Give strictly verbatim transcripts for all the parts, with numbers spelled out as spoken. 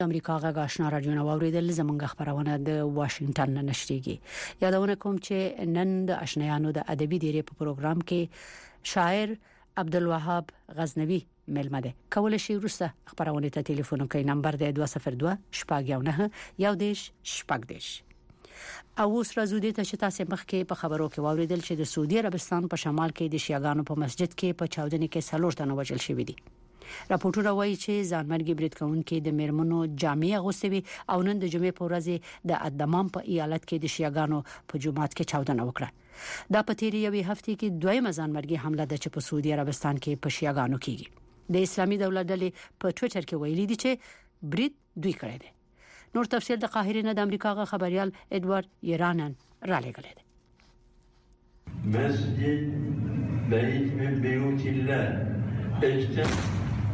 امریکا غږ آشنا رادیو نو اوریدل زمونږ خبرونه د واشنگټن نه نشریږي. یادونه کوم چې نن د آشنایانو د ادبي دیرې په پروګرام کې شاعر عبدالوهاب غزنوي ملمه ده. کول شي ورسته خبرونه ته ټلیفون کوي. نمبر دی دوه صفر دوه شپږ یو نه یو دیش شپږ دیش. او اوس راځو د ته چې تاسو مخکې په خبرو کې واوریدل چې د سعودي عربستان په شمال کې د شیعاګانو په مسجد کې په چاودنې کې څلور تنه وژل شوي دي. راپورټونه وایي چې ځانمرګي برید کوونکي د میرمنو جامع اغوستي او نن د جمعې په ورځ د ادمام په ایالت کې د شیعاګانو په جماعت کې چاودنه وکړه. دا په تیرې یوې هفتې کې دویمه ځانمرګي حمله ده چې په سعودي عربستان کې په شیعاګانو کېږي. د اسلامي دولت ډلې په ټوئیټر کې ویلي دي چې برید دوی کړی دی. نور تفصیل د قاهره نه د امریکا غا خبريال ادوارد یرانن را لګل دي. مسجد بیت من بیوت الله اجتماع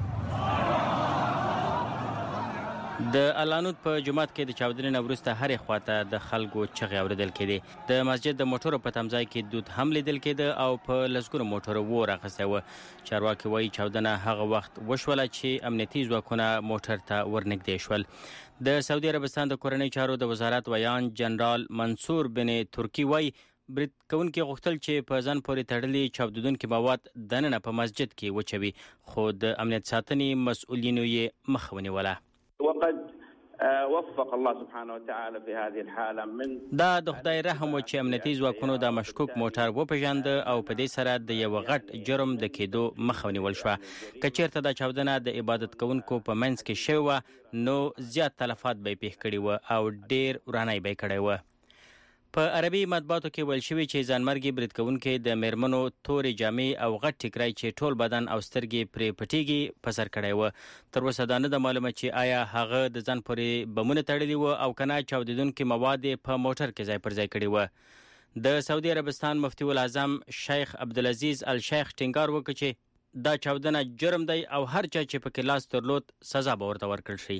د الانود په جماعت کې د چاودنې وروسته هرې خواته د خلکو چغې اوریدل کېدې. د مسجد د موټرو په تمځای کې دود هم لیدل کېده او په لسګونو موټرو ور اخیسته و. چارواکي وایي چاودنه هغه وخت وشوله چې امنیتي ځواکونه موټر ته ورنږدې شول. د سعودي عربستان د کورنۍ چارو د وزارت ویان جنرال منصور بن ترکی وایي برید کوونکي غوښتل چې په ځان پورې تړلي چاودونکي مواد دننه په مسجد کې وچوي، خو د امنیت ساتنې مسؤلینو یې مخه ونیوله. وقد وفق الله سبحانه وتعالى في هذه الحاله من دا د خدای رحم و چې امنیتي ځواکونو د مشکوک موټر وپیژاند او په دې سره د یو غټ جرم د کېدو مخه ونیول شو. کچېرته د چاودنه د عبادت کوونکو په منځ کې شوه نو زیات تلفات به پیښ کړي و او ډیر ورانای به کړي و. په عربي مطبوعاتو کې ویل شوی چې ځانمرګي برید کوونکي د میرمنو تورې جامې او غټ ټیکرای چې ټول بدن او سترګې پرې پټيږي په سر کړی و. تر اوسه دا نه د معلومه چې آیا هغه د ځان پورې بمونه تړلي و او کنه چاودیدونکي مواد په موټر کې ځای پر ځای کړی و. د سعودي عربستان مفتي الاعظم شیخ عبدالعزیز الشیخ ټینګار وکړ چې دا چاودنه جرم دی او هر چا چې پکې لاس درلود سزا به ورته ورکړل شي.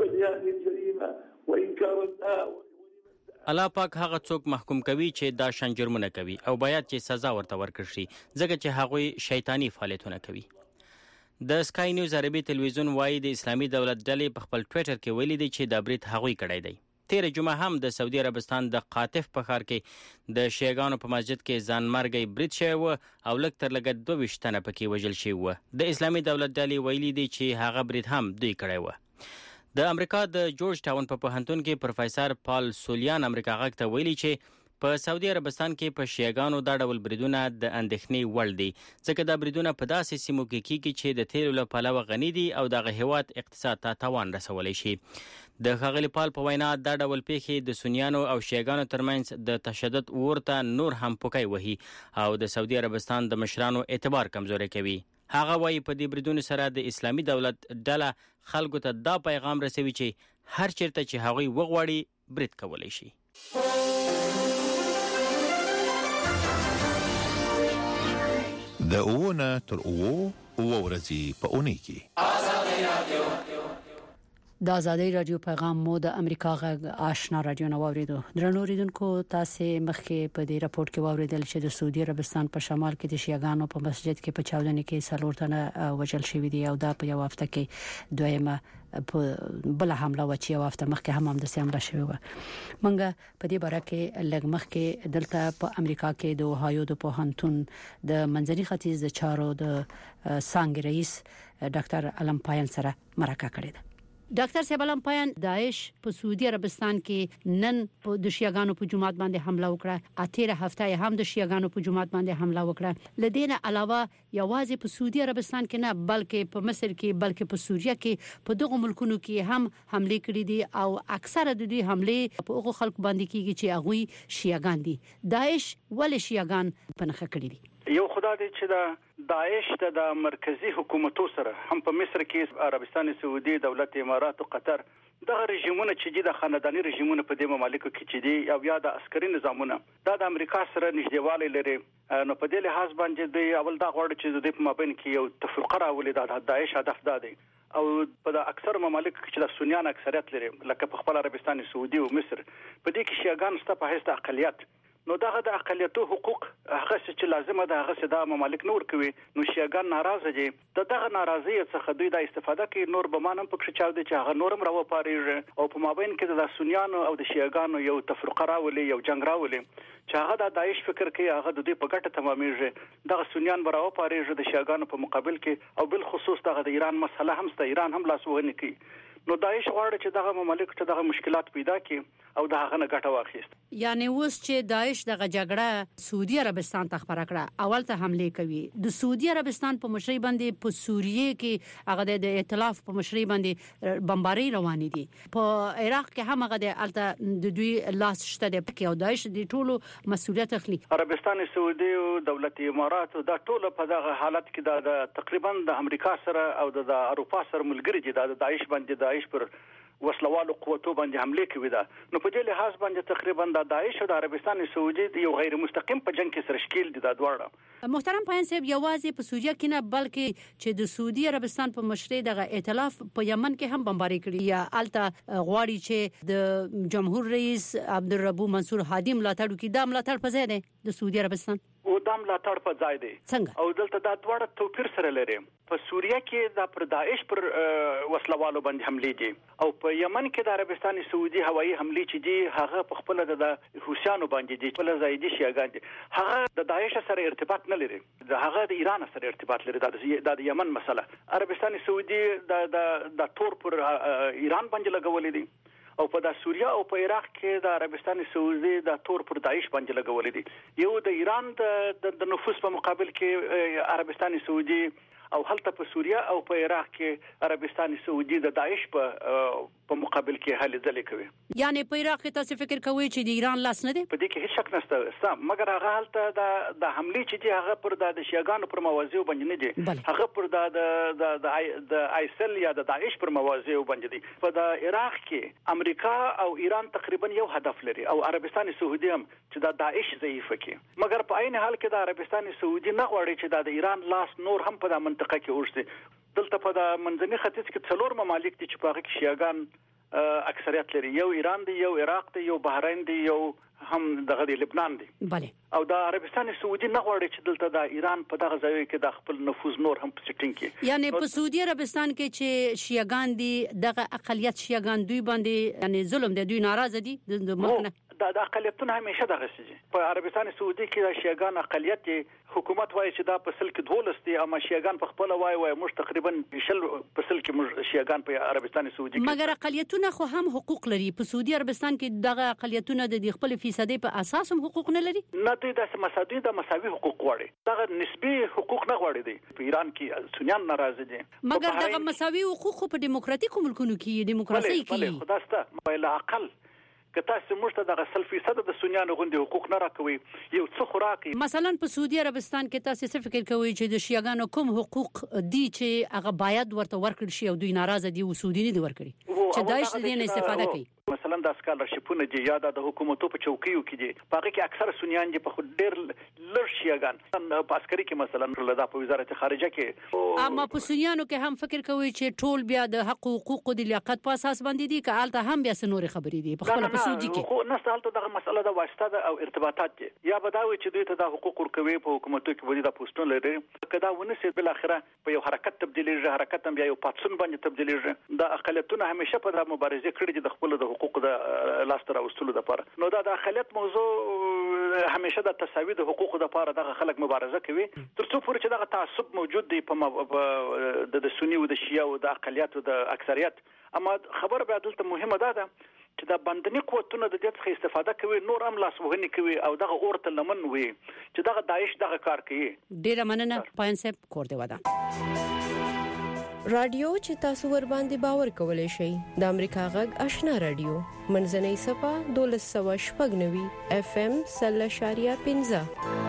الله پاک هغه څوک محکوم کوي چې دا شان جرمونه کوي او باید چې سزا ورته ورکړي شي ځکه چې هغه شیطانی فعالیتونه کوي. د سکای نیوز عربي تلویزیون وایي د اسلامي دولت ډلې په خپل ټوئیټر کې ویلي دي چې دا برید هغوی کړی دی. تیر جمعه هم د سعودي عربستان د قاطف په ښار کې د شیعاګانو په مسجد کې ځانمرګي برید شوی و او لږ تر لږه دوه ویشت تنه پکې وژل شوي و. د اسلامي دولت ډلې ویلي دي چې هغه برید هم دوی کړی و. د امریکا د جورج ټاون په پوهنتون کې پروفیسور پال سولیان امریکا غږ ته ویلي چې په سعودي عربستان کې په شیعاګانو دا ډول بریدونه د اندېښنې وړ دي ځکه دا بریدونه په داسې سیمو کې کیږي چې د تیلو له پلوه غني دي او دغه هیواد اقتصاد ته تاوان رسولی شي. د ښاغلي پال په وینا دا ډول پیښې د سنیانو او شیعاګانو ترمنځ د تشدد ورته نور هم پوکی وهي او د سعودي عربستان د مشرانو اعتبار کمزوري کوي. هغه وایي په دې بریدونو سره د اسلامي دولت ډله خلکو ته دا پیغام رسوي چې هر چیرته چې هغوی وغواړي برید کولی شي. د اوونه تر اوو اوو ورځې په اونۍ کې آزادي رادیو د آزادي رادیو پیغام مو د امریکا غږ آشنا رادیو نو اوریدو. درنو ریدونکو تاسو مخکې په دې راپورټ کې واوریدل چې د سعودي عربستان په شمال کې د شیعاګانو په مسجد کې په چاودنې کې څلور تنه وژل شوي دي او دا په یو هفته کې دویمه په بل حمله و چې یو هفته مخکې هم هم د حمله شوی و. منګه په دې باره کې لږ مخکې دلته په امریکا کې د اوهایو د پوهنتون د منځني ختیځ د چارو د څانګې رئیس ډاکټر علم پایان سره مرکه کړې ده. ډاکټر صاحب علم پایان داعش په سعودي عربستان کې نن په د شیعاګانو په جماعت باندې حمله وکړه. اتیره هفته هم د شیعاګانو په جماعت باندې حمله وکړه. لدینه علاوه یوازې په سعودي عربستان کې نه بلکې په مصر کې بلکې په سوریه کې په دغه ملکونو کې هم حمله کړې دي او اکثره د دې حمله په هغه خلک باندې کیږي چې هغه شیعاګان دي. داعش ولې شیعاګان پنهخه کړی دي؟ یو خدای دې چې دا داعش د مرکزی حکومتو سره هم په مصر کې عربستان سعودي دولت امارات او قطر دغه رژیمونه چې د خاندانی رژیمونه په دې مملکتو کې چې دي او یا د عسکري نظامونه دا د امریکا سره نږدېوالی لري. نو په دې لحاظ باندې د اول دا غوړ چې د په مابین کې یو تفرقه راولي د داعش هدف دا دی او په د اکثر ممالک کې چې د سنیان اکثریت لري لکه په خپل عربستان سعودي او مصر په دې کې شیعاګان ست په هیڅ اقلیت نو دغه د اقلیتو حقوق هغه چې لازمه ده هغه د ممالک نور کوي نو شیعاګان ناراضه دي د دغه ناراضي څخه دوی د استفاده کوي نور به مانم پکې چاو دي چې هغه نورم راو پاریږي او په مابین کې د سنیانو او د شیعاګانو یو تفرقه راولي یو جنگ راولي چې هغه د داعش فکر کوي هغه د دې په ګټه تمامېږي دغه سنیان به راو پاریږي د شیعاګانو په مقابل کې او بل خصوص دغه د ایران مسله هم ست ایران هم لاسوهنه کوي نو داعش غواړي چې دغه مملکت ته دغه مشکلات پیدا کړي او د هغه نه ګټه واخیست. یعنی اوس چې داعش دغه جګړه سعودي عربستان ته خبره کړه اول ته حمله کوي د سعودي عربستان په مشرۍ باندې په سوریه کې هغه د ائتلاف په مشرۍ باندې بمباري روانې دي په عراق کې هم هغه د الته د دوی لاس شته د پکې او داعش د ټولو مسؤلیت اخلي. عربستان سعودي او دولت امارات دا ټول په دغه حالت کې د تقریبا د امریکا سره او د اروپا سره ملګری دي د داعش باندې داعش پر وسلوالو قوتو باندې حمله کوي دا نو په دې لحاظ باندې تقریبا د داعش او د عربستان سعودي یو غیر مستقیم په جنگ کې سره شکیل دي دا دواړه. محترم پاین صاحب یوازې په سوریه کې نه بلکې چې د سعودي عربستان په مشرۍ دغه ائتلاف په یمن کې هم بمباري کړي یا الته غواړي چې د جمهور رئیس عبدالربو منصور هادي ملاتړ وکړي دا ملاتړ په ځای دی د سعودي عربستان او دا ملاتړ په ځای دی څنګه او دلته دا دواړه توپیر سره لري په سوریه کې د پر داعش پر وسلوالو باندې حمله دي او په یمن کې د عربستان سعودي هوایي حمله چې دي هغه په خپل د حوثیانو باندې دي په زایدي شیعاګان دي هغه د داعش سره ارتباط نه لري د هغه د ایران سره ارتباط لري د یمن مسله عربستان سعودي د د تور پر ایران باندې لګولې دي او په د سوریه او په عراق کې د عربستان سعودي د تور پر داعش باندې لګولې دي یو د ایران د نفوذ په مقابل کې عربستان سعودي او هلته په سوریه او په عراق کې عربستان سعودي د داعش په په مقابل کې هلې ځلې کوي یعنی په عراق کې تاسو فکر کوئ چې د ایران لاس نه دی په دې کې هیڅ شک نشته مګر هغه هلته د د حمله چې دی هغه پر د شیعاګانو پر موازی باندې نه دي هغه پر د د د آیسل یا د داعش پر موازی باندې دي په د عراق کې امریکا او ایران تقریبا یو هدف لري او عربستان سعودي هم چې د داعش ضعیف کړي مګر په عین حال کې د عربستان سعودي نه غواړي چې د ایران لاس نور هم په د منطقه کې ورسي دلته په د منځني ختیځ کې څلور ممالک دي چې په هغه کې شیعاګان اکثریت لري یو ایران دی یو عراق دی یو بحرین دی یو هم دغه دی لبنان دی بله او د عربستان سعودي نه غواړي چې دلته د ایران په دغه ځای کې د خپل نفوذ نور هم پسټینګ کې یعنی په سعودي عربستان کې چې شیعاګان دي دغه اقلیت شیعاګان دوی باندې یعنی ظلم دی دوی ناراضه دي د ملک نه د اقلیتونو همیشه دغه شي په عربستان سعودي کې د شیعاګان اقلیت حکومت وایي چې دا په سل کې دولس دي اما شیعاګان په خپل وایي وایي موږ تقریبا شل په سل کې موږ شیعاګان په عربستان سعودي کې مګر اقلیتونه خو هم حقوق لري په سعودي عربستان کې دغه اقلیتونه د خپل فیصدي په اساس هم حقوق نه لري نه دوی د مساوي د مساوي حقوق غواړي دغه نسبی حقوق نه غواړي دي په ایران کې سنیان ناراضه دي مګر دغه مساوي حقوق په دیموکراتیکو ملکونو کې دیموکراسي کې بله بله خداسته په اقل که تاسو موږ ته د سل فیصد د سنیانو غوندي حقوق نه راکوي یو څه خوراکي مثلا په سعودي عربستان کې تاسو څه فکر کوئ چې د شیعاګانو کوم حقوق دي چې هغه باید ورته ورکړي شي او دوی ناراضه دي او سعودي نه دي ورکړي چې داعش دې نه استفاده کوي مثلا د سکالرشپونه دي یا د حکومتو په چوکیو کې دي په هغه کې اکثر سنیان دي په خو ډېر لږ شیعاګان په عسکري کې مثلا لدا په وزارت خارجه کې اما په سنیانو کې هم فکر کوي چې ټول بیا د حق او حقوق د لیاقت په اساس باندې دي که الته هم بیا سنوري خبرې دي په خپل په سعودي کې خو نسته الته دغه مسله د واسطه ده او ارتباطات دي یا بداوي چې دوی ته د حقوق ورکوي په حکومتو کې ودی د پوسټون لري کدا ونسي بل اخره په یو حرکت تبدیلیږي حرکت هم بیا یو پاتسون باندې تبدیلیږي د اقلیتونو همیشه په د مبارزه کړي دي د خپل د حقوق د لاس تر اوستلو لپاره نو دا د اقلیت موضوع همیشه د تساوي د حقوق لپاره دغه خلک مبارزه کوي ترڅو پورې چې دغه تعصب موجود دی په د سنی او د شیعه او د اقلیت او د اکثریت اما خبر به دلته مهمه ده چې د بندنی قوتونو د دې څخه استفاده کوي نور هم لاس وهنی کوي او دغه اورته لمن وي چې دغه داعش دغه کار کوي ډیره مننه پاین صاحب کور دی ودا رادیو چې تاسو ور باندې باور کولای شئ د امریکا غږ آشنا رادیو منځنۍ صفه دولس سوه شپږ نوي اف ام سل شاریه پنځه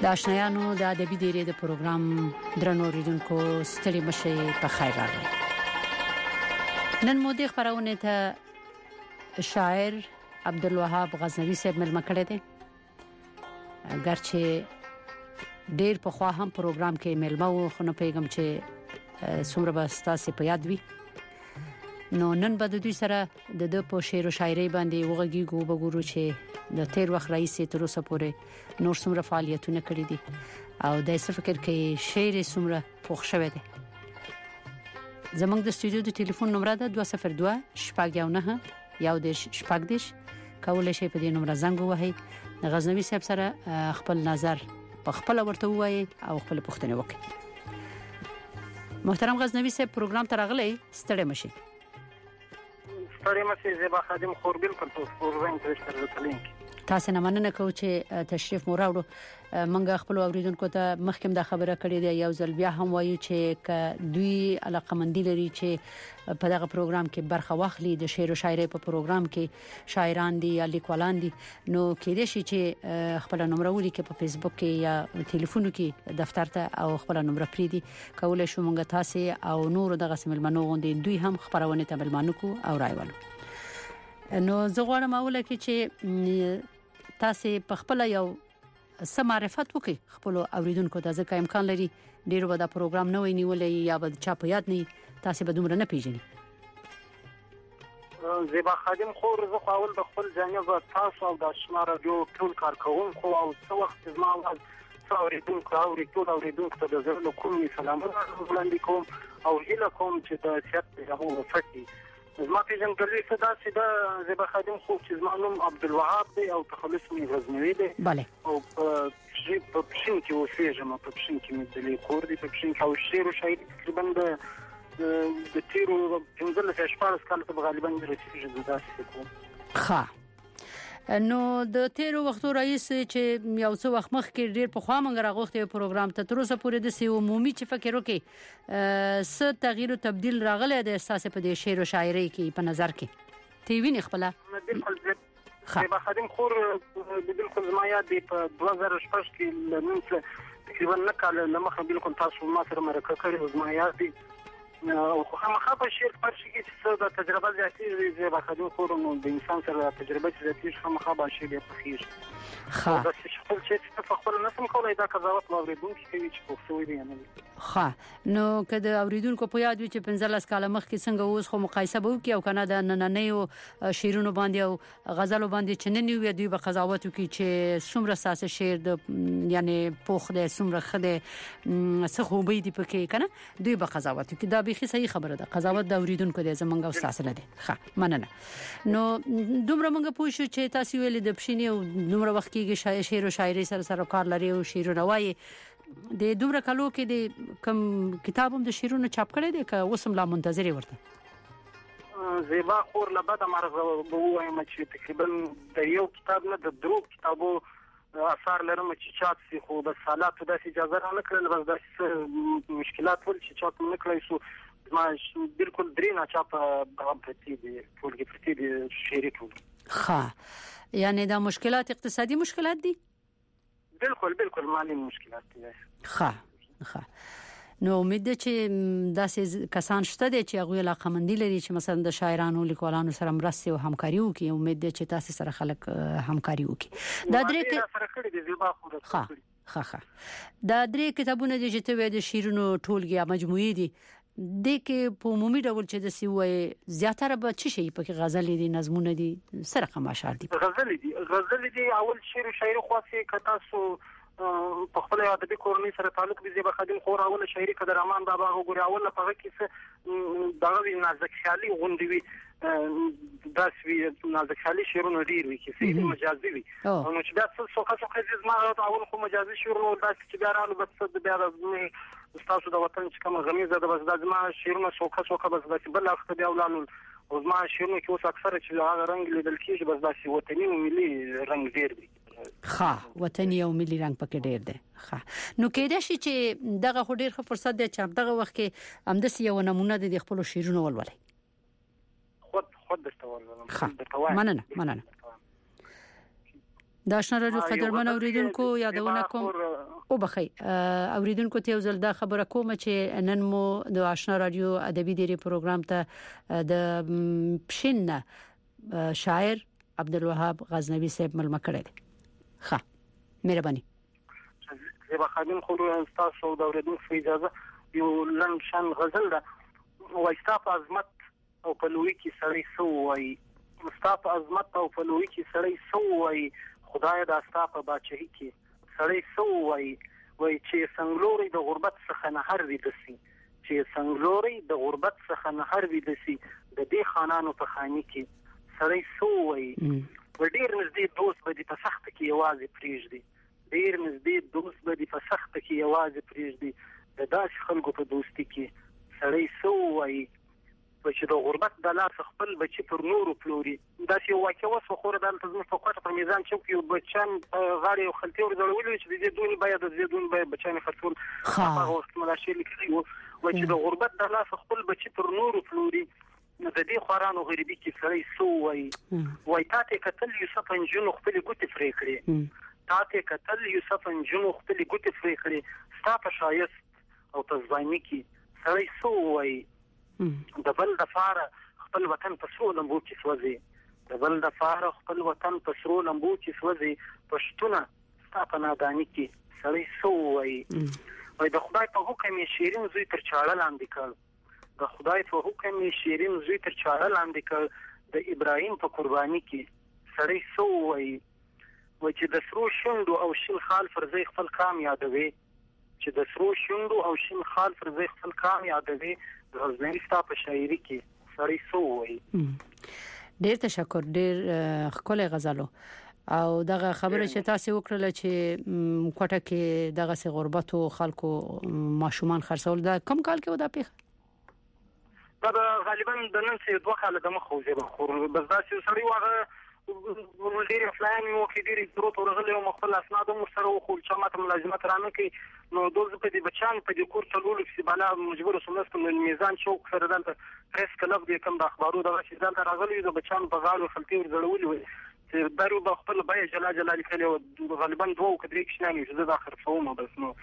د آشنایانو د ادبي ډیرې د پروګرام درنو اوریدونکو ستړي مشه په خیر راغلی. نن مو د خبرونه ته شاعر عبدالوهاب غزنوي صاحب ملما کړی دی. ګرچې ډیر په خوا هم پروګرام کې ملما و خو نه پیغام چې څومره به تاسو په یاد وي. نو نن به د دوی سره د د په شعر او شاعري باندې وغږیږو وګورو چې د تیر وخت رئیس تر اوسه پورې نور څومره فعالیتونه کړی دي او د څه فکر کې شعر څومره پوښ شوی دی. زمونږ د استودیو د ټلیفون نمبر ده دوه صفر دوه شپږ یو نه یو د شپږ دیش کولای شي په دې نمبر زنګ ووهي. غزنوي صاحب سره خپل نظر په خپل ورته وایي او خپل پوښتنه وکړي. محترم غزنوي صاحب پروګرام ته راغلی ستړي مشي. ستړي مشي زیبا خادم خور بالکل پروګرام ته ورسره تاسو نه مننه کوم چې تشریف مو راوړو. منګه خپل اوریدونکو ته مخکې دا خبره کړې ده یو ځل بیا هم وایو چې ک دوی علاقمندي لري چې په دغه پروګرام کې برخه واخلي د شعر او شاعري په پروګرام کې شاعران دي یا لیکوالان دي نو کېدې شي چې خپل نمبر ولیکي په فیسبوک کې یا ټلیفون کې دفتر ته او خپل نمبر پریدي کولای شو مونږ تاسو او نور دغه سیملمنو غوندي دوی هم خبرونه ته بلمانو کو او رايوالو. نو زه غواړم اوله کې چې تاسو په خپل یو سم معرفت وکي خپل اوریدونکو ته ځکه امکان لري ډیرو به دا پروګرام نه ویني ولې یا به چا په یاد نه تاسو به دومره نه پیژني. زیبا خادم خور زه خپل د خپل جانب تاسو او د آشنا رادیو ټول کارکونکو او څو وخت زما اوریدونکو اوریدونکو اوریدونکو ته د زړه کوم سلامونه وړاندې کوم او هیله کوم چې د صحت هغه وفتي. زما پیژن کړی څه دا چې دا زیبا خادم خو چې زما نوم عبدالوهاب دی او تخلص می غزنوي دی. بله. او په پښین کې اوسېږم په پښین کې مې د لیکور دی په پښین کې او شعر او شاعري تقریبا د د تیرو پنځلس شپږ کال ته غالبا رسیدي د داسې کوم. ښه نو د تیرو وختو رئیس چې یو څو وخت مخکې ډیر په خوا منګ راغوښته پروګرام ته تر اوسه پورې د سی عمومي چې فکر وکي څه تغییر او تبديل راغلی د احساس په دې شعر او شاعري کې په نظر کې تی ویني خپل بالکل زیبا خادم خور بالکل زما یاد دی په دوه زره شپږ کې لمن تقریبا نه کال لمخه بالکل تاسو ما سره مرکه کړې زما یاد دی او خامخا په شعر پر شي کې څه د تجربه زیاتې زیبا خادم خور نو د انسان سره تجربه زیاتې خامخا به شي په خیر. ښه دا چې خپل چې خپل نه سم کولای دا قضاوت اوریدونکو کوي چې په څه ویل نه. ښه نو کله اوریدونکو په یاد وي چې پنځلس کاله مخکې څنګه اوس خو مقایسه به وکي او کنه د نننیو شعرونو باندې او غزلو باندې چې نن یو دوی به قضاوت وکي چې څومره اساس شعر د یعنی پوخ د څومره خده څه خو به دي پکې کنه دوی به قضاوت وکي. دا به صحیح خبره ده قضاوت د اوریدونکو د زمونږ او تاسو نه دي. ښه مننه. نو دومره موږ پوښتنه چې تاسو ویل د پښینې او دومره وخت کې شعر او شاعري سره سره کار لري او شعرونه وایي د دومره کلو کې د کوم کتابم د شعرونو چاپ کړی دی که اوسم لا منتظر ورته؟ زیبا خور لبد مرغ بوایم چې تقریبا د یو کتاب نه د درو کتابو اثار لرم چې چاپ سي خو د سالات د اجازه نه کړل بس د مشکلات ول چې چاپ نه کړی سو ما بالکل درې نه چاپ غوښتي دي ټول کې پرتی دي شعري ټول. ښه یعنی دا مشکلات اقتصادي مشکلات دي؟ بالکل بالکل مالی مشکلات دي. ښه ښه نو امید ده چې داسې کسان شته دي چې هغه علاقمندي لري چې مثلا د شاعرانو لیکوالانو سره مرسته او همکاري وکړي. امید ده چې تاسو سره خلک همکاري وکړي. دا درې ښه ښه ښه دا درې کتابونه دي چې ته د شعرونو ټولګي یا مجموعي دي د کې په عمومي ډول چې د سی وای زیاتره به چی شي په غزل دي نظمونه دي سره کوم اشعار دي غزل دي غزل دي اول شعر او شاعري خاصه کتا سو په خپل ادبي کورنۍ سره تعلق دي زیبا خادم خور اول شاعري کده رحمان بابا وګوري اول په هغه کې څه دغه نازک خیالي غونډوي داسوي نازک خیالي شعرونه ډیر وي چې څه مجازي وي نو چې دا څه څوکه څوکه زما اول خو مجازي شعرونه داسې چې بیا رانو بس بیا د تاسو د وطن چې کوم غمیزه د بس د زما شعرونه څوکه څوکه بس داسې بل وخت بیا ولانو او زما شعرونه کې اوس اکثره چې هغه رنگ لیدل کېږي بس داسې وطني او ملي رنگ ډیر دی. ښه وطني او ملي رنگ پکې ډیر دی. ښه نو کېدای شي چې دغه خو ډیر ښه فرصت دی چې دغه وخت کې همداسې یو نمونه د خپل شعرونو ولولي. خود خود دستوالم. مننه مننه. د آشنا رادیو قدرمن اوریدونکو یادونه کوم او بخي اوریدونکو ته ځل دا خبره کوم چې نن مو د آشنا رادیو ادبي ډيري پروګرام ته د پښین شاعر عبدالوهاب غزنوي صاحب ملما کړل ښه مهرباني زه به خادم خو تاسو د اوریدونکو اجازه یو لن شان غزل ده وایستا په عظمت او په لوی کې سړی سو وای مستا په عظمت او په لوی کې سړی سو وای خدای دا ستا په بچی کې سړی سو وای وای چې څنګهلوري د غربت څخه نه هر وي دسي چې څنګهلوري د غربت څخه نه هر وي دسي د دې خانانو په خاني کې سړی سو وای ډیر نږدې دوست به دې په سخت کې یوازې پریږدي ډیر نږدې دوست به دې په سخت کې یوازې پریږدي د داس خلکو په دوستي کې سړی سو وای چې د غربت د لاس خپل بچي پر نورو پلوري دا چې واقعي وسو خور د تنظیم په کوټه په میزان چوک یو بچان غاړي او خلتي ورزړولې چې د دې باید د دې دون باید بچان خرڅول هغه وخت ملاشي لیکلي و چې د غربت د لاس خپل بچي پر نورو پلوري د دې خورانو غریبي کې سړی سو وای وای تاسو کتل یوسف انجونو خپل ګوتې فرې کړې تاسو کتل یوسف انجونو خپل ګوتې فرې کړې ستاسو شایست او تزوانی کې سړی سو وای د بل د فاره خپل وطن په سرو لمبو کې سوځي د بل د فاره خپل وطن په سرو لمبو کې سوځي پښتونه ستاسو نادانی کې سړی سو وای وای د خدای په حکم یې شیرین زوی تر چاړه لاندې کړ د خدای په حکم یې شیرین زوی تر چاړه لاندې کړ د ابراهیم په قرباني کې سړی سو وای وای چې د سرو شوندو او شین خال فرزي خپل کام یادوي چې د سرو شوندو او شین خال فرزي خپل کام یادوي د غزنوي ستا په شاعري کې سړی سو وای ډیر تشکر ډیر خپل غزلو او دغه خبره چې تاسو وکړل چې کوټه کې دغه سي غربت او خلکو ماشومان خرڅول دا کم کال کې ودا پیښه دا غالبا د نن څه دوه کال د مخ وځي بخور بس دا چې سړی واغه ولډیر فلاین یو کې ډیر ضرورت ورغلی او مخفل اسناد مو سره خو چې ماته ملازمت رانه کې نو دوز په دې بچان په دې کور تلول چې بالا مجبور سمست په میزان شوق سره دلته پریس کلب دې کوم د اخبارو د چې دلته راغلی د بچان په غاړو خلتي ورزړول وي چې دارو د خپل بای جلا جلا لیکلی او غالبا دوه کډري کښنامي چې زه د اخر فوم بس نو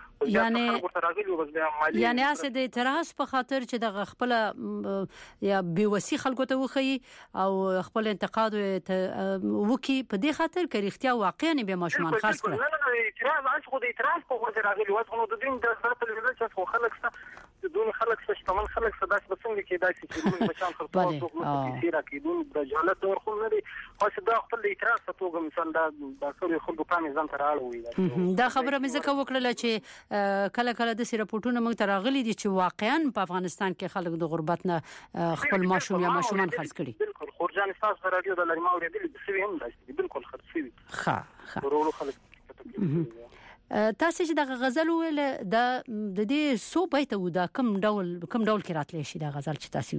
یعنی یعنی اسه د اعتراض په خاطر چې د خپل یا بیوسی خلکو ته وخی او خپل انتقاد وکي په دې خاطر کې اختیار واقعا به ماشومان خاص کړ نه نه اعتراض اش خو د اعتراض په وجه راغلی و خو د دین د سره تلویزیون چې خو خلک څه دون خلک څه شتمن خلک څه داس بسنګ کې داسې چې موږ بچان خپل خپل سیرا کې دون د جهالت ور خو نه دي او چې دا خپل اعتراض ته توګه مثلا دا د ټول خلکو په میزان تر اړه دا خبره مې زکه وکړه چې کله کله د سیرپورټونو موږ تراغلي دي چې واقعا په افغانستان کې خلک د غربت نه خپل ماشوم یا ماشومان خرڅ کړي بالکل خورجان تاسو رادیو د لري ما اوریدل د سوي هم داسې بالکل خرڅ شوی ښه ښه ورولو خلک تاسو چې د غزل ویل د د دې سو بیت و دا کوم ډول کوم ډول کې راتلی شي د غزل چې تاسو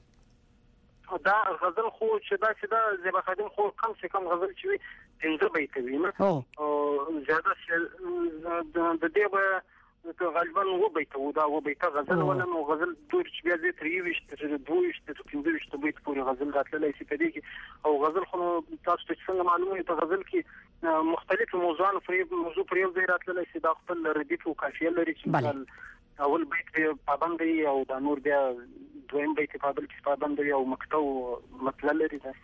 ویل دا غزل خو چې دا چې دا زیبا خادم خو کم څه کم غزل چې وي پنځه بیت وي نه او زیاده د دې به غالبا و بیت و دا و بیت غزل ولا نو غزل دور چې بیا دې تری وشت تر دوه وشت تر پنځه وشت بیت پورې غزل راتللی شي په دې کې او غزل خو تاسو ته څنګه معلومه په غزل کې مختلف موضوعات پر موضوع پر یو ځای راتللی شي دا خپل ردیف او قافیه لري چې اول بیت پابند دی او د نور بیا دویم بیت پابند کې پابند دی او مکتو مطلب لري دا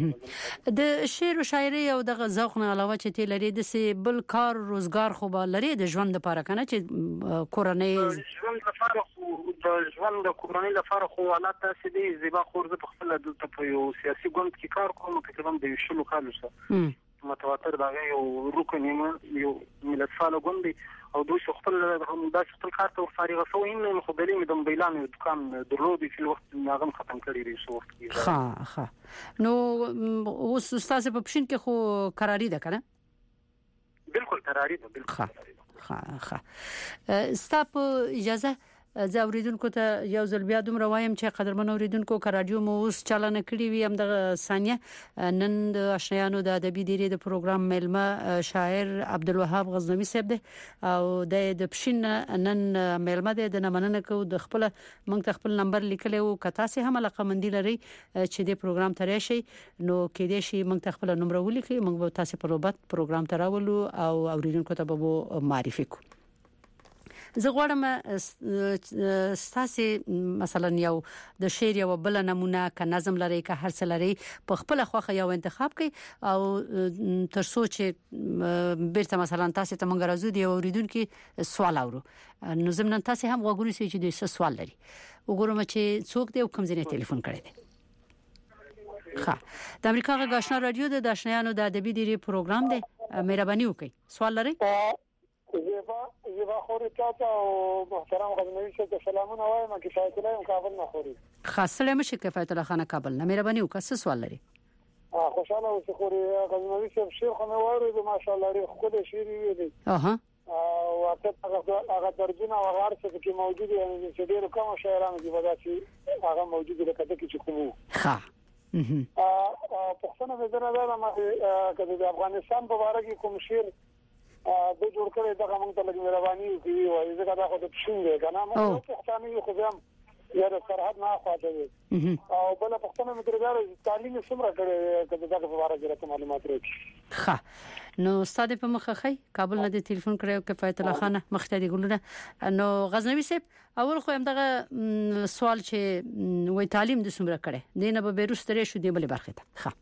د شعر او شاعري او د ذوق نه علاوه چې ته لري د سی بل کار روزګار خو به لري د ژوند لپاره کنه چې کورنۍ ژوند لپاره خو د ژوند د کورنۍ لپاره خو حالات تاسو دي زیبا خورزه په خپل د په یو سیاسي ګوند کې کار کوم تقریبا د شلو کالو سره متواتر دا یو رکن یو ملت فعال ګوند او دوی خپل هم د خپل کار ته فارغ شو ان خو بلې د موبایلانو دکان درلودي په وخت ناغم ختم کړی دی سو وخت کې ها ها نو اوس استاد په پښین کې خو قراری ده کنه بالکل قراری ده بالکل ها ها ها ستاسو اجازه زه اوریدونکو ته یو ځل بیا دومره وایم چې قدرمن اوریدونکو ک رادیو مو اوس چالانه کړی وي هم د ثانیه نن د آشنایانو د ادبي دیری د پروګرام ملما شاعر عبدالوهاب غزنوي صاحب دی او د پښین نن ملما دی د نمننه کو د خپل موږ خپل نمبر لیکلی او کتا سه هم علاقه مندي لري چې د پروګرام ترې شي نو کې دې شي موږ خپل نمبر ولیکي موږ به تاسو په روبات پروګرام تراولو او اوریدونکو ته به معرفي کو. زه غواړم ستاسو مثلا یو د شعر یو بل نمونه ک نظم لري ک هر څه لري په خپل خوخه یو انتخاب کوي او تر سوچ بیرته مثلا تاسو ته مونږ راځو دی اوریدونکو سوال اورو نو زموږ تاسو هم وګورئ چې د سوال لري وګورم چې څوک دی او کوم ځای ټلیفون کړی دی. ها د امریکا غږ آشنا رادیو د آشنایانو د ادبي دیری پروګرام دی مهرباني وکړئ سوال لري. زیبا زیبا خوري تاسو محترم غزنوي شه سلامونه وایم کفایت الله کابل نه خوري خاصه مشه کفایت الله خانه کابل نه مهرباني وکړه سوال لري. اه خوشاله اوسه خوري غزنوي شه شیخ مې واره ماشاءالله لري خو د شعر ویلي اها او هغه هغه درجونه او هغه څه کې موجود دي چې ډیرو کوم شاعرانو دي ودا چې هغه موجود دي کته کې چې کومو ها اه په څنګه به درنه ما کده د افغانستان په اړه کې کوم شعر د جوړ کړي دا موږ ته لګي مهرباني کوي او زه دا خو د پښین دی کنه موږ ته احترامي خو هم یا د سرحد نه خواته وي او بل په څنګه مترګار تعلیم څومره کړي کده دا په اړه کې معلومات راکړي. ښه نو استاد په مخه خي کابل نه د ټلیفون کړو کفایت الله خانه مختدي ګلونه نو غزنوي صاحب اول خو هم دغه سوال چې وای تعلیم د څومره کړي دینه به بیرستره شو دی بل برخه ته. ښه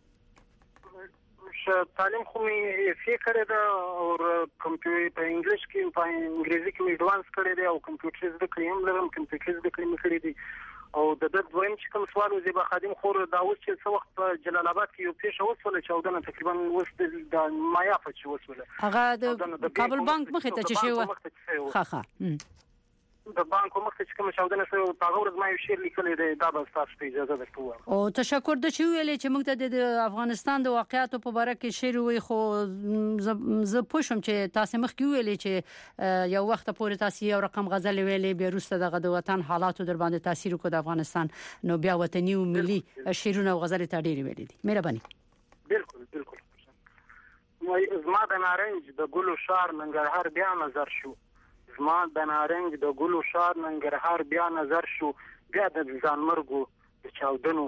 تعلیم خو می فکر ده او کمپیوټر په انګلیش کې په انګریزي کې ایڈوانس کړی دی او کمپیوټر زده کړم لرم کمپیوټر زده کړم کړی دی او د د دویم چې کوم سوال زیبا خادم خور دا اوس چې څو وخت په جلال آباد کې یو پیښه وسوله چې اودنه تقریبا اوس د مایافه چې وسوله هغه د کابل بانک مخه ته چې شو ها ها د بانک مخه چې کوم چاودنه شو هغه ورځ ما یو شعر لیکلی دی دا به تاسو ته اجازه درکوم. او تشکر د چې ویلې چې موږ ته د افغانستان د واقعیاتو په اړه کې شعر وي خو زه پوښم چې تاسو مخ کې ویلې چې یو وخت پورې تاسو یو رقم غزل ویلې به روسته د وطن حالاتو در باندې تاثیر کو د افغانستان نو بیا وطني او ملي شعرونه او غزل ته ډېر ویلې دي مهرباني. بالکل بالکل وای زما د نارنج د ګلو شار ننګرهار بیا نظر شو زما د نارنج د ګلو شار ننګرهار بیا نظر شو بیا د ځانمرګو د چاودنو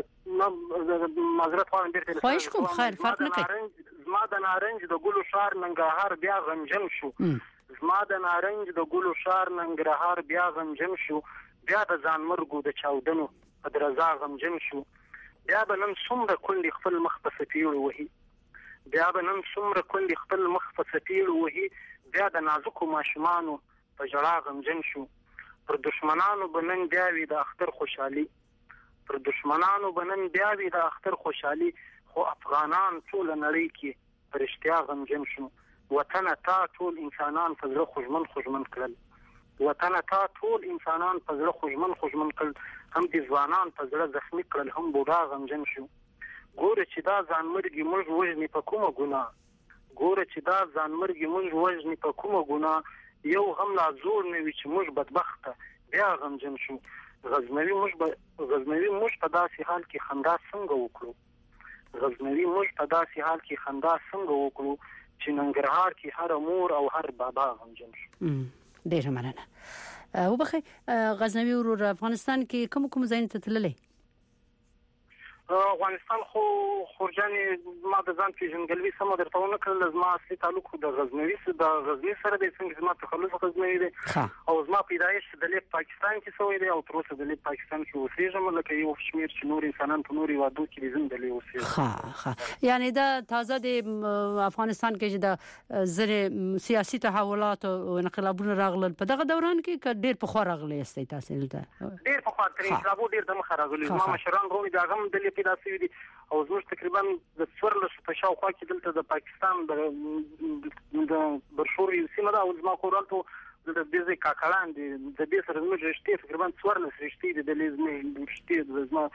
معذرت خواهیم بیرته خواهش کوم خیر فرق نه کوي زما د نارنج د ګلو شار ننګرهار بیا غمجن شو زما د نارنج د ګلو شار ننګرهار بیا غمجن شو بیا د ځانمرګو د چاودنو درزا غمجن شو بیا به نن څومره کندې خپل مخ په سپیړو وهي بیا به نن څومره کندې خپل مخ په سپیړو وهي بیا د نازکو ماشومانو په جړا غمجن شو پر دشمنانو بنن بیا وی د اختر خوشحالي پر دشمنانو بنن بیا وی د اختر خوشحالي خو افغانان ټول نړۍ کې پرشتیا غمجن شو وطن تا ټول انسانان په زړه خوشمن خوشمن کړل وطن تا ټول انسانان په زړه خوشمن خوشمن کړل هم دي ځوانان په زړه زخمی کړل هم بوډا غمجن شو ګوره چې دا ځانمرګي موږ وژنې په کومه ګناه ګوره چې دا ځانمرګي موږ وژنې په کومه ګناه یو هم لا زور نه وي چې موږ بدبخته بیا غمجن شو غزنوي موږ به غزنوي موږ په داسې حال کې خندا څنګه وکړو غزنوي موږ په داسې حال کې خندا څنګه وکړو چې ننګرهار کې هر مور او هر بابا غمجن شو. ډېر مننه. وبخې غزنوي ورور افغانستان کې کوم کوم ځای ته تللی؟ افغانستان خو خورجانې ما د ځان پیژندګلوي سمه درته ونه کړل زما اصلي تعلق خو د غزنوي سره د غزني سره دی څنګه زما تخلص غزنوي دی او زما پیدایش د لیک پاکستان کې شوی دی او تر اوسه د لیک پاکستان کې اوسېږم لکه یو شمیر چې نور انسانان په نوري وادو کې زم د لیک اوسېږي. ها ها یعنی دا تازه د افغانستان کې چې د زره سیاسي تحولات او انقلابونه راغلل په دغه دوران کې ډېر په خور راغلي استي تاسو ته ډېر په خور تر انقلابو ډېر د مخ راغلي ما مشران رومي دا غم د پیدا شوی دي او زموږ تقریبا د څوارلس په شاوخوا کې دلته د پاکستان د د برشور یو سیمه ده او زما کورالته د دې کاکلان دي د دې سره زموږ رښتې تقریبا څوارلس رښتې دي د لزمې رښتې د زما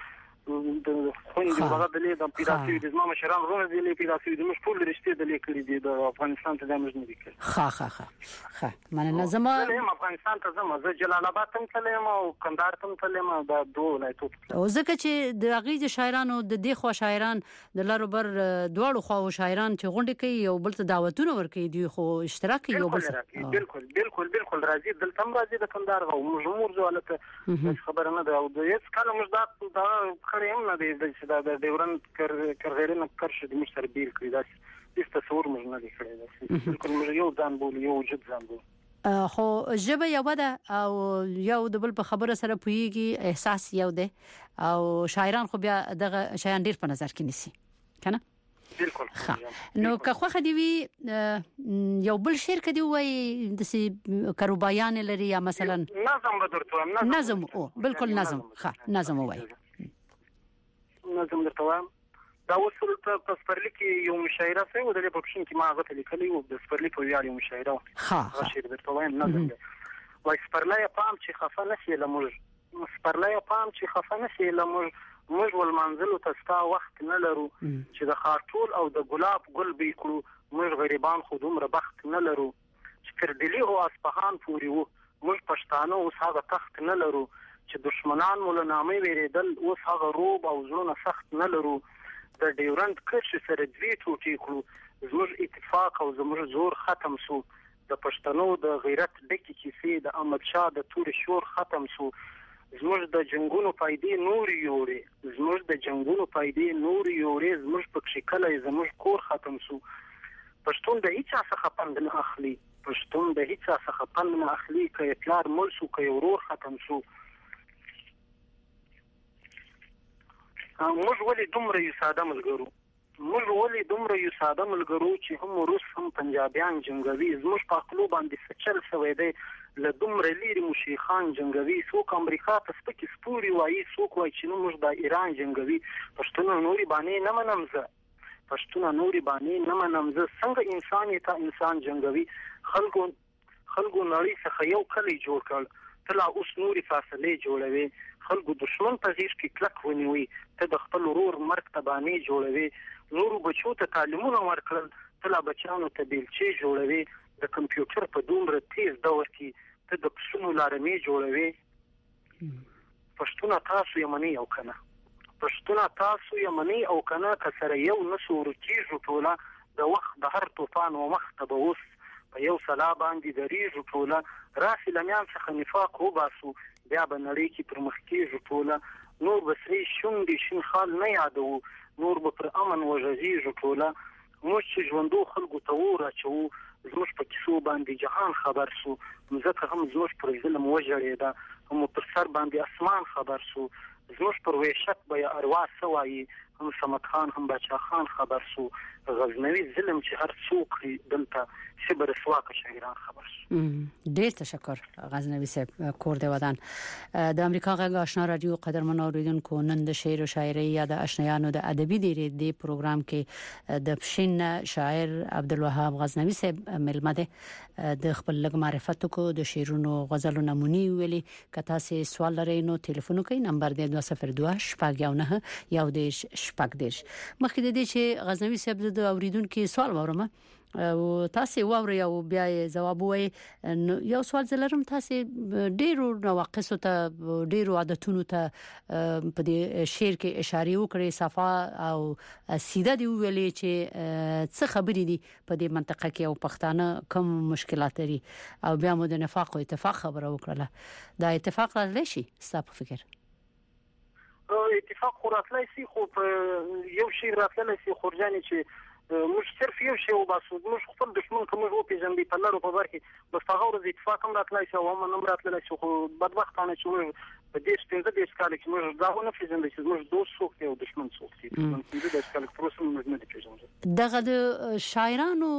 د خوندې هغه د لید پیدا شوی د زما مشران رونه د لید پیدا شوی د مش ټول رښتې د لید کړی دی د افغانستان ته د موږ نه وکړ ها ها ها ها مننه زما زه افغانستان ته زما زه جلال آباد ته تلم او کندهار ته تلم دا دوه ولایتونه او ځکه چې د غیږ شاعرانو د دې خو شاعران د لارو بر دواړو خو شاعران چې غونډه کوي او بل ته دعوتونه ورکوي دی خو اشتراک کوي او بالکل بالکل بالکل راځي دلته هم راځي د کندهار او موږ زولته خبره نه ده او د هیڅ کله موږ دا دا کړم نه دی چې دا د ډیورن کر کرغیرنه کرشه د مشتر بیل کړی دا هیڅ تصور موږ نه لیکلی دا بالکل موږ یو ځان بول یو وجود ځان بول خو ژبه یو ده او یو د بل په خبره سره پویږي احساس یو ده او شاعران خو بیا دغه شایان ډیر په نظر کې نیسي کنه بالکل نو که خو خدي وی یو بل شعر کدی وای د سي کروبایان لري یا مثلا نظم بدرته نظم نظم او بالکل نظم ها نظم وای نظم درته دا وصول ته په سپرلی کې یو مشاعره سره و د پښین کې ما غته لیکلی و د سپرلی په ویاړ یو مشاعره ها شعر درته وایم نظم وای سپرلی پام چې خفه نشي لمر سپرلی پام چې خفه نشي لمر موږ ول منزل ته ستا وخت نه لرو چې د خاطول او د ګلاب ګل به کړو موږ غریبان خو دومره بخت نه لرو چې تر دلی او اصفهان پورې وو موږ پښتانه اوس هغه تخت نه لرو چې دشمنان مول نامې ویریدل اوس هغه روب او زړه سخت نه لرو د ډیورنت کرښ سره دوی ټوټې کړو زموږ اتفاق او زموږ زور ختم شو د پښتنو د غیرت ډکې کیسې د احمد شاه د تور شور ختم شو زموږ د جنگونو پایدې نور یوړې زموږ د جنگونو پایدې نور یوړې زموږ په شکل زموږ کور ختم شو پښتون د هیڅ څخه پند نه اخلي پښتون د هیڅ څخه پند نه اخلي کله پلار مل شو کله ورور ختم شو موږ ولې دومره یو ساده ملګرو موږ ولې دومره یو ساده ملګرو چې هم روس هم پنجابیان جنگوي زموږ په خپل باندې سچل شوی دی له دومره لري مو شیخان جنگوي څوک امریکا ته سپکی سپوري وایي څوک وایي چې نو موږ د ایران جنگوي پښتون نوري باندې نه منم زه پښتون نوري باندې نه منم زه څنګه انسان ته انسان جنگوي خلکو خلکو نړۍ څخه یو کلی جوړ کړ تلا اوس نوري فاصله جوړوي خلکو دشمن په ځیش کې کلک ونیوي ته د خپل ورور مرګ ته باندې جوړوي نورو بچو ته تعلیمونه ورکړل تلا بچانو ته بیلچې جوړوي د کمپیوټر په دومره تیز دور کې ته د پښتون لارمې جوړوي پښتون تاسو یمنی او کنه پښتون تاسو یمنی او کنه کسره یو نسور کیږي ټوله د وخت د هر طوفان او مخ ته اوس په یو سلا باندې دریږي ټوله راسي لمیان څخه نفاق وباسو بیا به نړۍ کې پر مخ کېږي ټوله نور به سرې شونډې شین خال نه یادو نور به پر امن وژغېږي ټوله موږ چې ژوندو خلکو ته اور اچوو زموږ په کیسو باندې جهان خبر شو مځکه هم زموږ پر ظلم وژړېده هم پر سر باندې اسمان خبر شو زموږ پر وحشت به یې اروا څه وایي هم صمد خان هم باچا خان خبر شو غزنوي ظلم چې هر څوک دلته شبر سواک شاعران خبر شو ډیر تشکر غزنوي صاحب کور دی ودان د امریکا غږ آشنا رادیو قدرمن اوریدونکو نن د شعر او شاعري یا د آشنایانو د ادبي دیری دی پروګرام کې د پښین شاعر عبدالوهاب غزنوي صاحب ملمه ده د خپل لګ معرفت کو د شعرونو غزلو نمونی ویلي کته سي سوال لري نو ټلیفون کوي نمبر دی دوه صفر دوه شپږ یو نه یو د شپږ دیش مخکې د دې چې غزنوي صاحب د اوریدونکو سوال ورمه او تاسو واوري او بیا جواب وای یو سوال زلرم تاسو ډیرو نواقص ته ډیرو عادتونو ته په دې شعر کې اشاره وکړي صفه او سیده دی ویلې چې څه خبرې دي په دې منطقه کې او پښتانه کوم مشکلات لري او بیا مو د نفاق او اتفاق خبره وکړه دا اتفاق راځي شي ستاسو په فکر اتفاق خوراتلای سي خو یو شی راتلای سي خورجاني چې موږ صرف یو شی وباسو موږ خپل دښمن کوم یو پیژندې په لارو په برخه بس هغه ورځ اتفاق هم راتلای شي او هم نمبر راتلای شي خو بدبختانه چې موږ په دې ستنده د اسکال کې موږ دا نه پیژندل چې موږ دوست څوک دی او دښمن څوک دی موږ د اسکال پروسه موږ نه پیژنو دغه د شاعرانو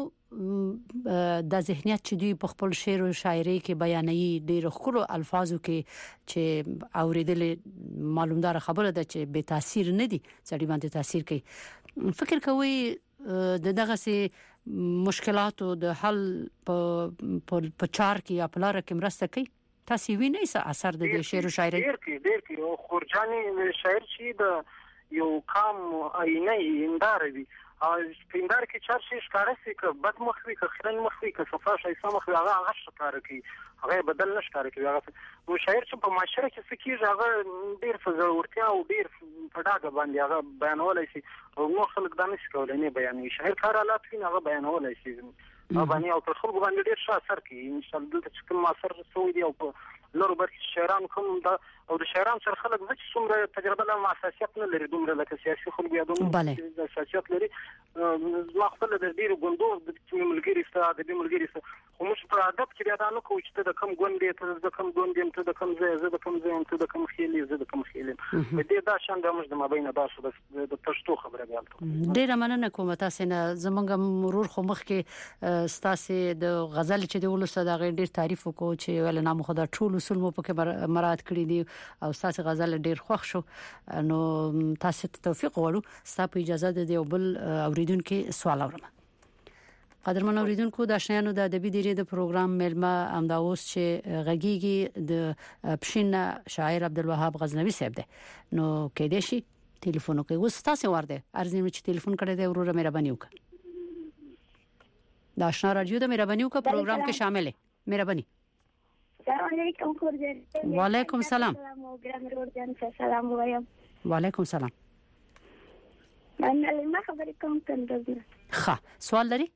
د ذهنیت چې دوی په خپل شعر او شاعري کې بیانوي ډېر خورو الفاظو کې چې اوریدل معلومدار خبره ده چې به تاثیر نه دي سړي باندې تاثیر کوي فکر کوي د دغه سي مشکلاتو د حل په په چار کې یا په لار کې مرسته کوي تاسو وینئ څه اثر د دې شعر او شاعري ډیر کې ډیر کې خورجاني شاعر چې د یو کام آینه اندار وي او سپیندار کې چار شي ښکارا سي ک بد مخوي ک خلن مخوي ک صفا شي سم مخوي هغه هغه ښکارا کوي هغه بدل نه ښکارا کوي هغه نو شاعر چې په معاشره کې سکیږي هغه ډیر فزورتیا او ډیر پډاګه باندې هغه بیانولای شي او نو خلک دا نشي کولای نه بیانوي شاعر کار حالات ویني هغه بیانولای شي او باندې او پر خلکو باندې ډیر ښه اثر کوي ان شاء الله چې کوم اثر سوي دی او په لورو برخې شاعران کوم دا او د شاعران سره خلک چې څومره تجربه له اساسيات نه لري دومره لکه سیاسي خلک یا دومره د اساسيات لري ما خپل د ډیر ګوندو د ملګری سره د ملګری سره خو موږ په ادب کې بیا دا نه کوو چې د کم ګوندې ته د کم ګوندې ته د کم ځای زه د کم ځای ته د کم خېلې زه د کم خېلې په دې دا شان د موږ د مابین دا شو د پښتو خبره غواړم ډیر مننه کوم تاسو نه زمونږ مرور خو مخ کې ستاسو د غزل چې د ولسته د غیر ډیر تعریف وکړو چې ول نام خدا ټول اصول مو پکې مراد کړی دي او تاسو غزل ډیر خوښ شو نو تاسو ته توفیق غواړو ستاسو اجازه ده یو بل اوریدونکو سوال اورم قدرمن اوریدونکو د آشنایانو د ادبي دیری د پروګرام ملما امدا اوس چې غږیږي د پښین شاعر عبدالوهاب غزنوي صاحب ده نو کې دې شي ټلیفون کوي اوس تاسو ورده ارزنه چې ټلیفون کړی دی وروره مهرباني وکړه د آشنا رادیو د مهرباني وکړه پروګرام کې شامل ہے مهرباني السلام علیکم خورجان وعلیکم السلام ګرام ورجان سلام وایم وعلیکم السلام انا لما خبرې کوم څنګه ښه سوال لري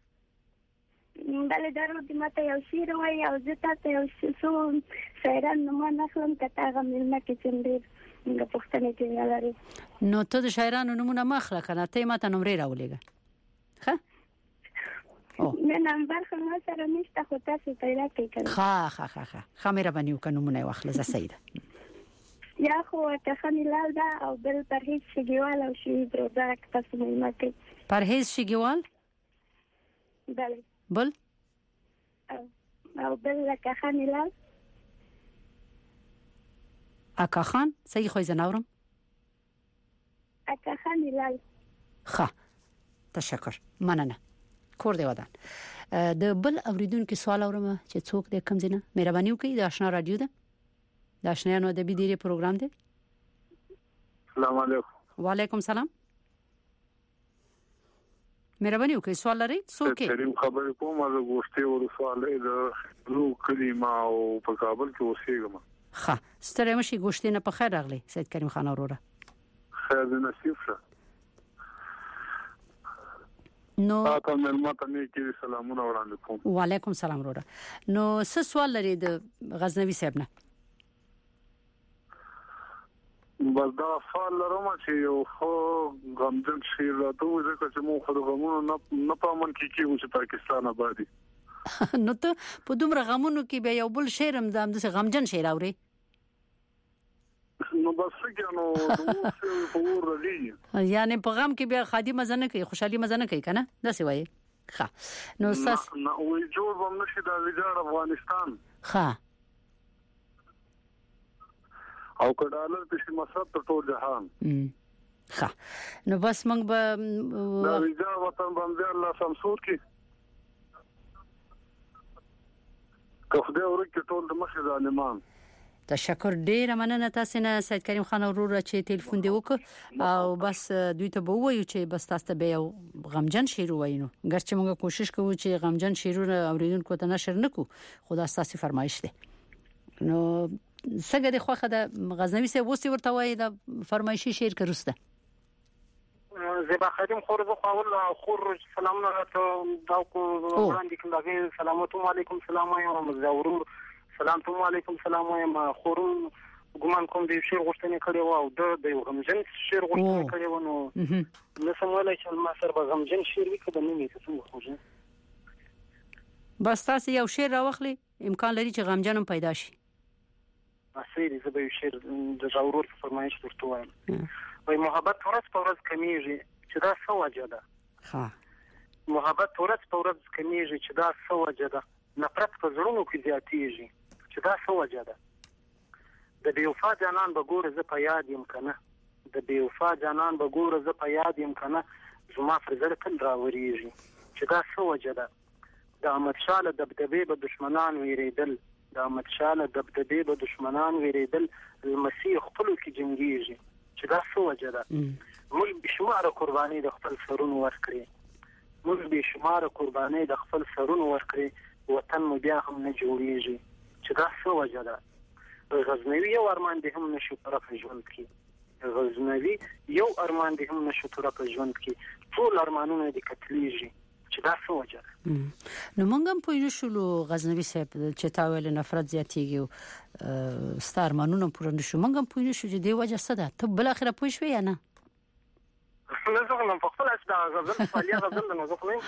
بل درو د ماته یو شیر وای او زه تاسو یو څو شاعران نوم نه خلم کته غمل نه کې څنډیر موږ پښتنه کې لري نو ته د شاعرانو نمونه مخله کنه ته ماته نمرې راولېګه ښه نه نمبر خو ما سره نشته خو تاسو پیدا کړئ ښه ښه ښه ښه خمره بنیو کنه نمونه واخله زه سیده یا خو ته خنلال دا او بل پرهیز شګیوال او شی بروداک تاسو مې ماته پرهیز شګیوال بله بل او بل لکه خنلال اکا خان صحیح خو زناورم اکا خنلال ښه تشکر مننه کور دی ودان د بل اوریدونکو سوال اورم چې څوک د کم زینه مهرباني وکړئ د آشنا رادیو ده د آشنایانو ادبي دیری پروګرام دی السلام علیکم وعلیکم السلام مهرباني وکړئ سوال لرئ څوک کریم خبرې کوم از غوښتي ور سوالې د نو کلمه او په کابل کې اوسېږم ښه ستړي مشي غوښتي نه په خیر راغلی سید کریم خان وروره خیر دې نصیب شه نو تاسو ملما ته کې سلامونه وړاندې کوم وعلیکم السلام وروره نو څه سوال لري د غزنوي صاحب نه بس دا سوال لرم چې یو خو غمجن شي راته ځکه چې مو خو د غمونو نه نه پامن کې کیږي چې پاکستان آبادی نو ته په دومره غمونو کې به یو بل شعر هم د غمجن شعر اوري نو بس کې نو نو په ور راځي یعنی په غم کې بیا خادي مزه نه کوي خوشحالي مزه نه کوي کنه دا سی وایي ښه نو ساس نو وی جوړ هم نشي د ویجاړ افغانستان ښه او کډالر په مصرف ته ټول جهان ښه نو بس موږ به دا ویجاړ وطن باندې الله سمسور کی کفده ورکه ټول د مخه ظالمان تشکر ډیر مننه تاسو نه سید کریم خان وروره چې ټلیفون دی وکړ او بس دوی ته به وایو چې بس تاسو ته به یو غمجن شعر وایو ګرچې موږ کوشش کوو چې غمجن شعرونه اوریدونکو ته نشر نکو خدا تاسو فرمایش ده نو څنګه د خوخه د غزنوي سه وسی ورته وای د فرمایشي شعر کړسته زبا خادم خور زو خول خور سلام ته دا کو وړاندې کوم دا سلام علیکم سلام علیکم زاورم سلام علیکم سلام علیکم خورم ګمان کوم د شعر غوښتنه کړې و او د د غمجن شعر غوښتنه کړې و نو نو سمولای چې ما سره به غمجن شعر وکړم نه مې څه خوږه بس تاسو یو شعر راوخلی امکان لري چې غمجن پیدا شي اصلي زه به شعر د ضرورت فرمایش ورته وایم وای محبت ورځ په ورځ کمیږي چې دا څه وجه ده ها محبت ورځ په ورځ کمیږي چې دا څه وجه ده نفرت په زړونو کې زیاتېږي چې دا څه وجه ده د بې وفا جانان به ګوره زه په یاد یم کنه د بې وفا جانان به ګوره زه په یاد یم کنه زما پر زړه تل راورېږي چې دا څه وجه ده د احمدشاه له دبدبې به دشمنان ویرېدل د احمد شاه له دبدبې به دشمنان ویریدل المسیح خپلو کې جنګیږي چې دا څه وجه ده موږ بشماره قرباني د خپل سرونو ورکړي موږ بشماره قرباني د خپل سرونو ورکړي وطن مو بیا هم نه جوړیږي چې دا څه وجه ده غزنوي یو ارمان دې هم نشو پوره په ژوند کې غزنوي یو ارمان دې هم نشو پوره په ژوند کې ټول ارمانونه دې کتلیږي چې دا څه وجه ده نو موږ هم پوه شو غزنوي صاحب چې تا ویل نفرت زیاتیږي ستار ارمانونه پوره نشو موږ هم پوه شو چې دې وجه څه ده ته بل اخره پوه شوې یا نه نه زه نن په خپل اسدا غزل فعالیت غزل نه زه خو نه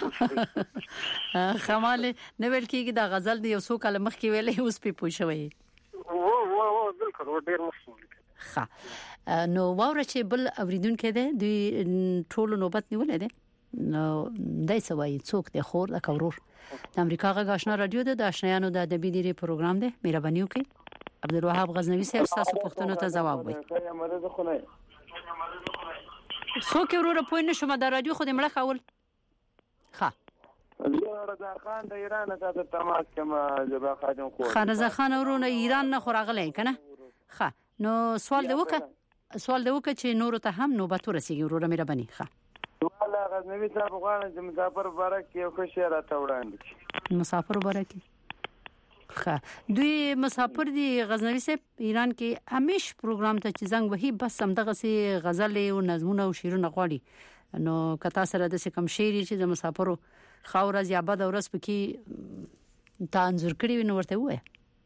خمال نه ویل کېږي دا غزل دی یو څو کاله مخکې ویلې اوس په پوه شوې و و و بالکل ډېر مشهور ښه نو واوره چې بل اوریدونکو ده دوی ټول نوبت نیولې ده نو دای سوای څوک د خور د کورور د امریکا غږ آشنا رادیو ده د آشنایانو د ادبي دیری پروګرام ده مهرباني وکړئ عبدالوهاب غزنوي صاحب تاسو پوښتنه ته جواب وایي څوک وروره پوه نه شوم د رادیو خو دې مړه کول ښه زه رضا خان د ایران څخه د تماس کوم جبا خادم خو خان رضا خان ورونه ایران نه خو راغلی کنه ښه نو سوال دی وکړه سوال دی وکړه چې نور ته هم نوبت ورسیږي وروره مهرباني ښه والله غزنوي صاحب غواړم چې مسافر مبارک یو ښه شعر راته وړاندې مسافر مبارک ښه دوی مسافر دي غزنوي صاحب ایران کې همیش پروګرام ته چې زنګ وهي بس هم دغه سي غزل او نظمونه او شعرونه غواړي نو کتا سره د کوم شعر چې د مسافرو خاور از یابد اورس پکې تانزور کړی نو ورته وای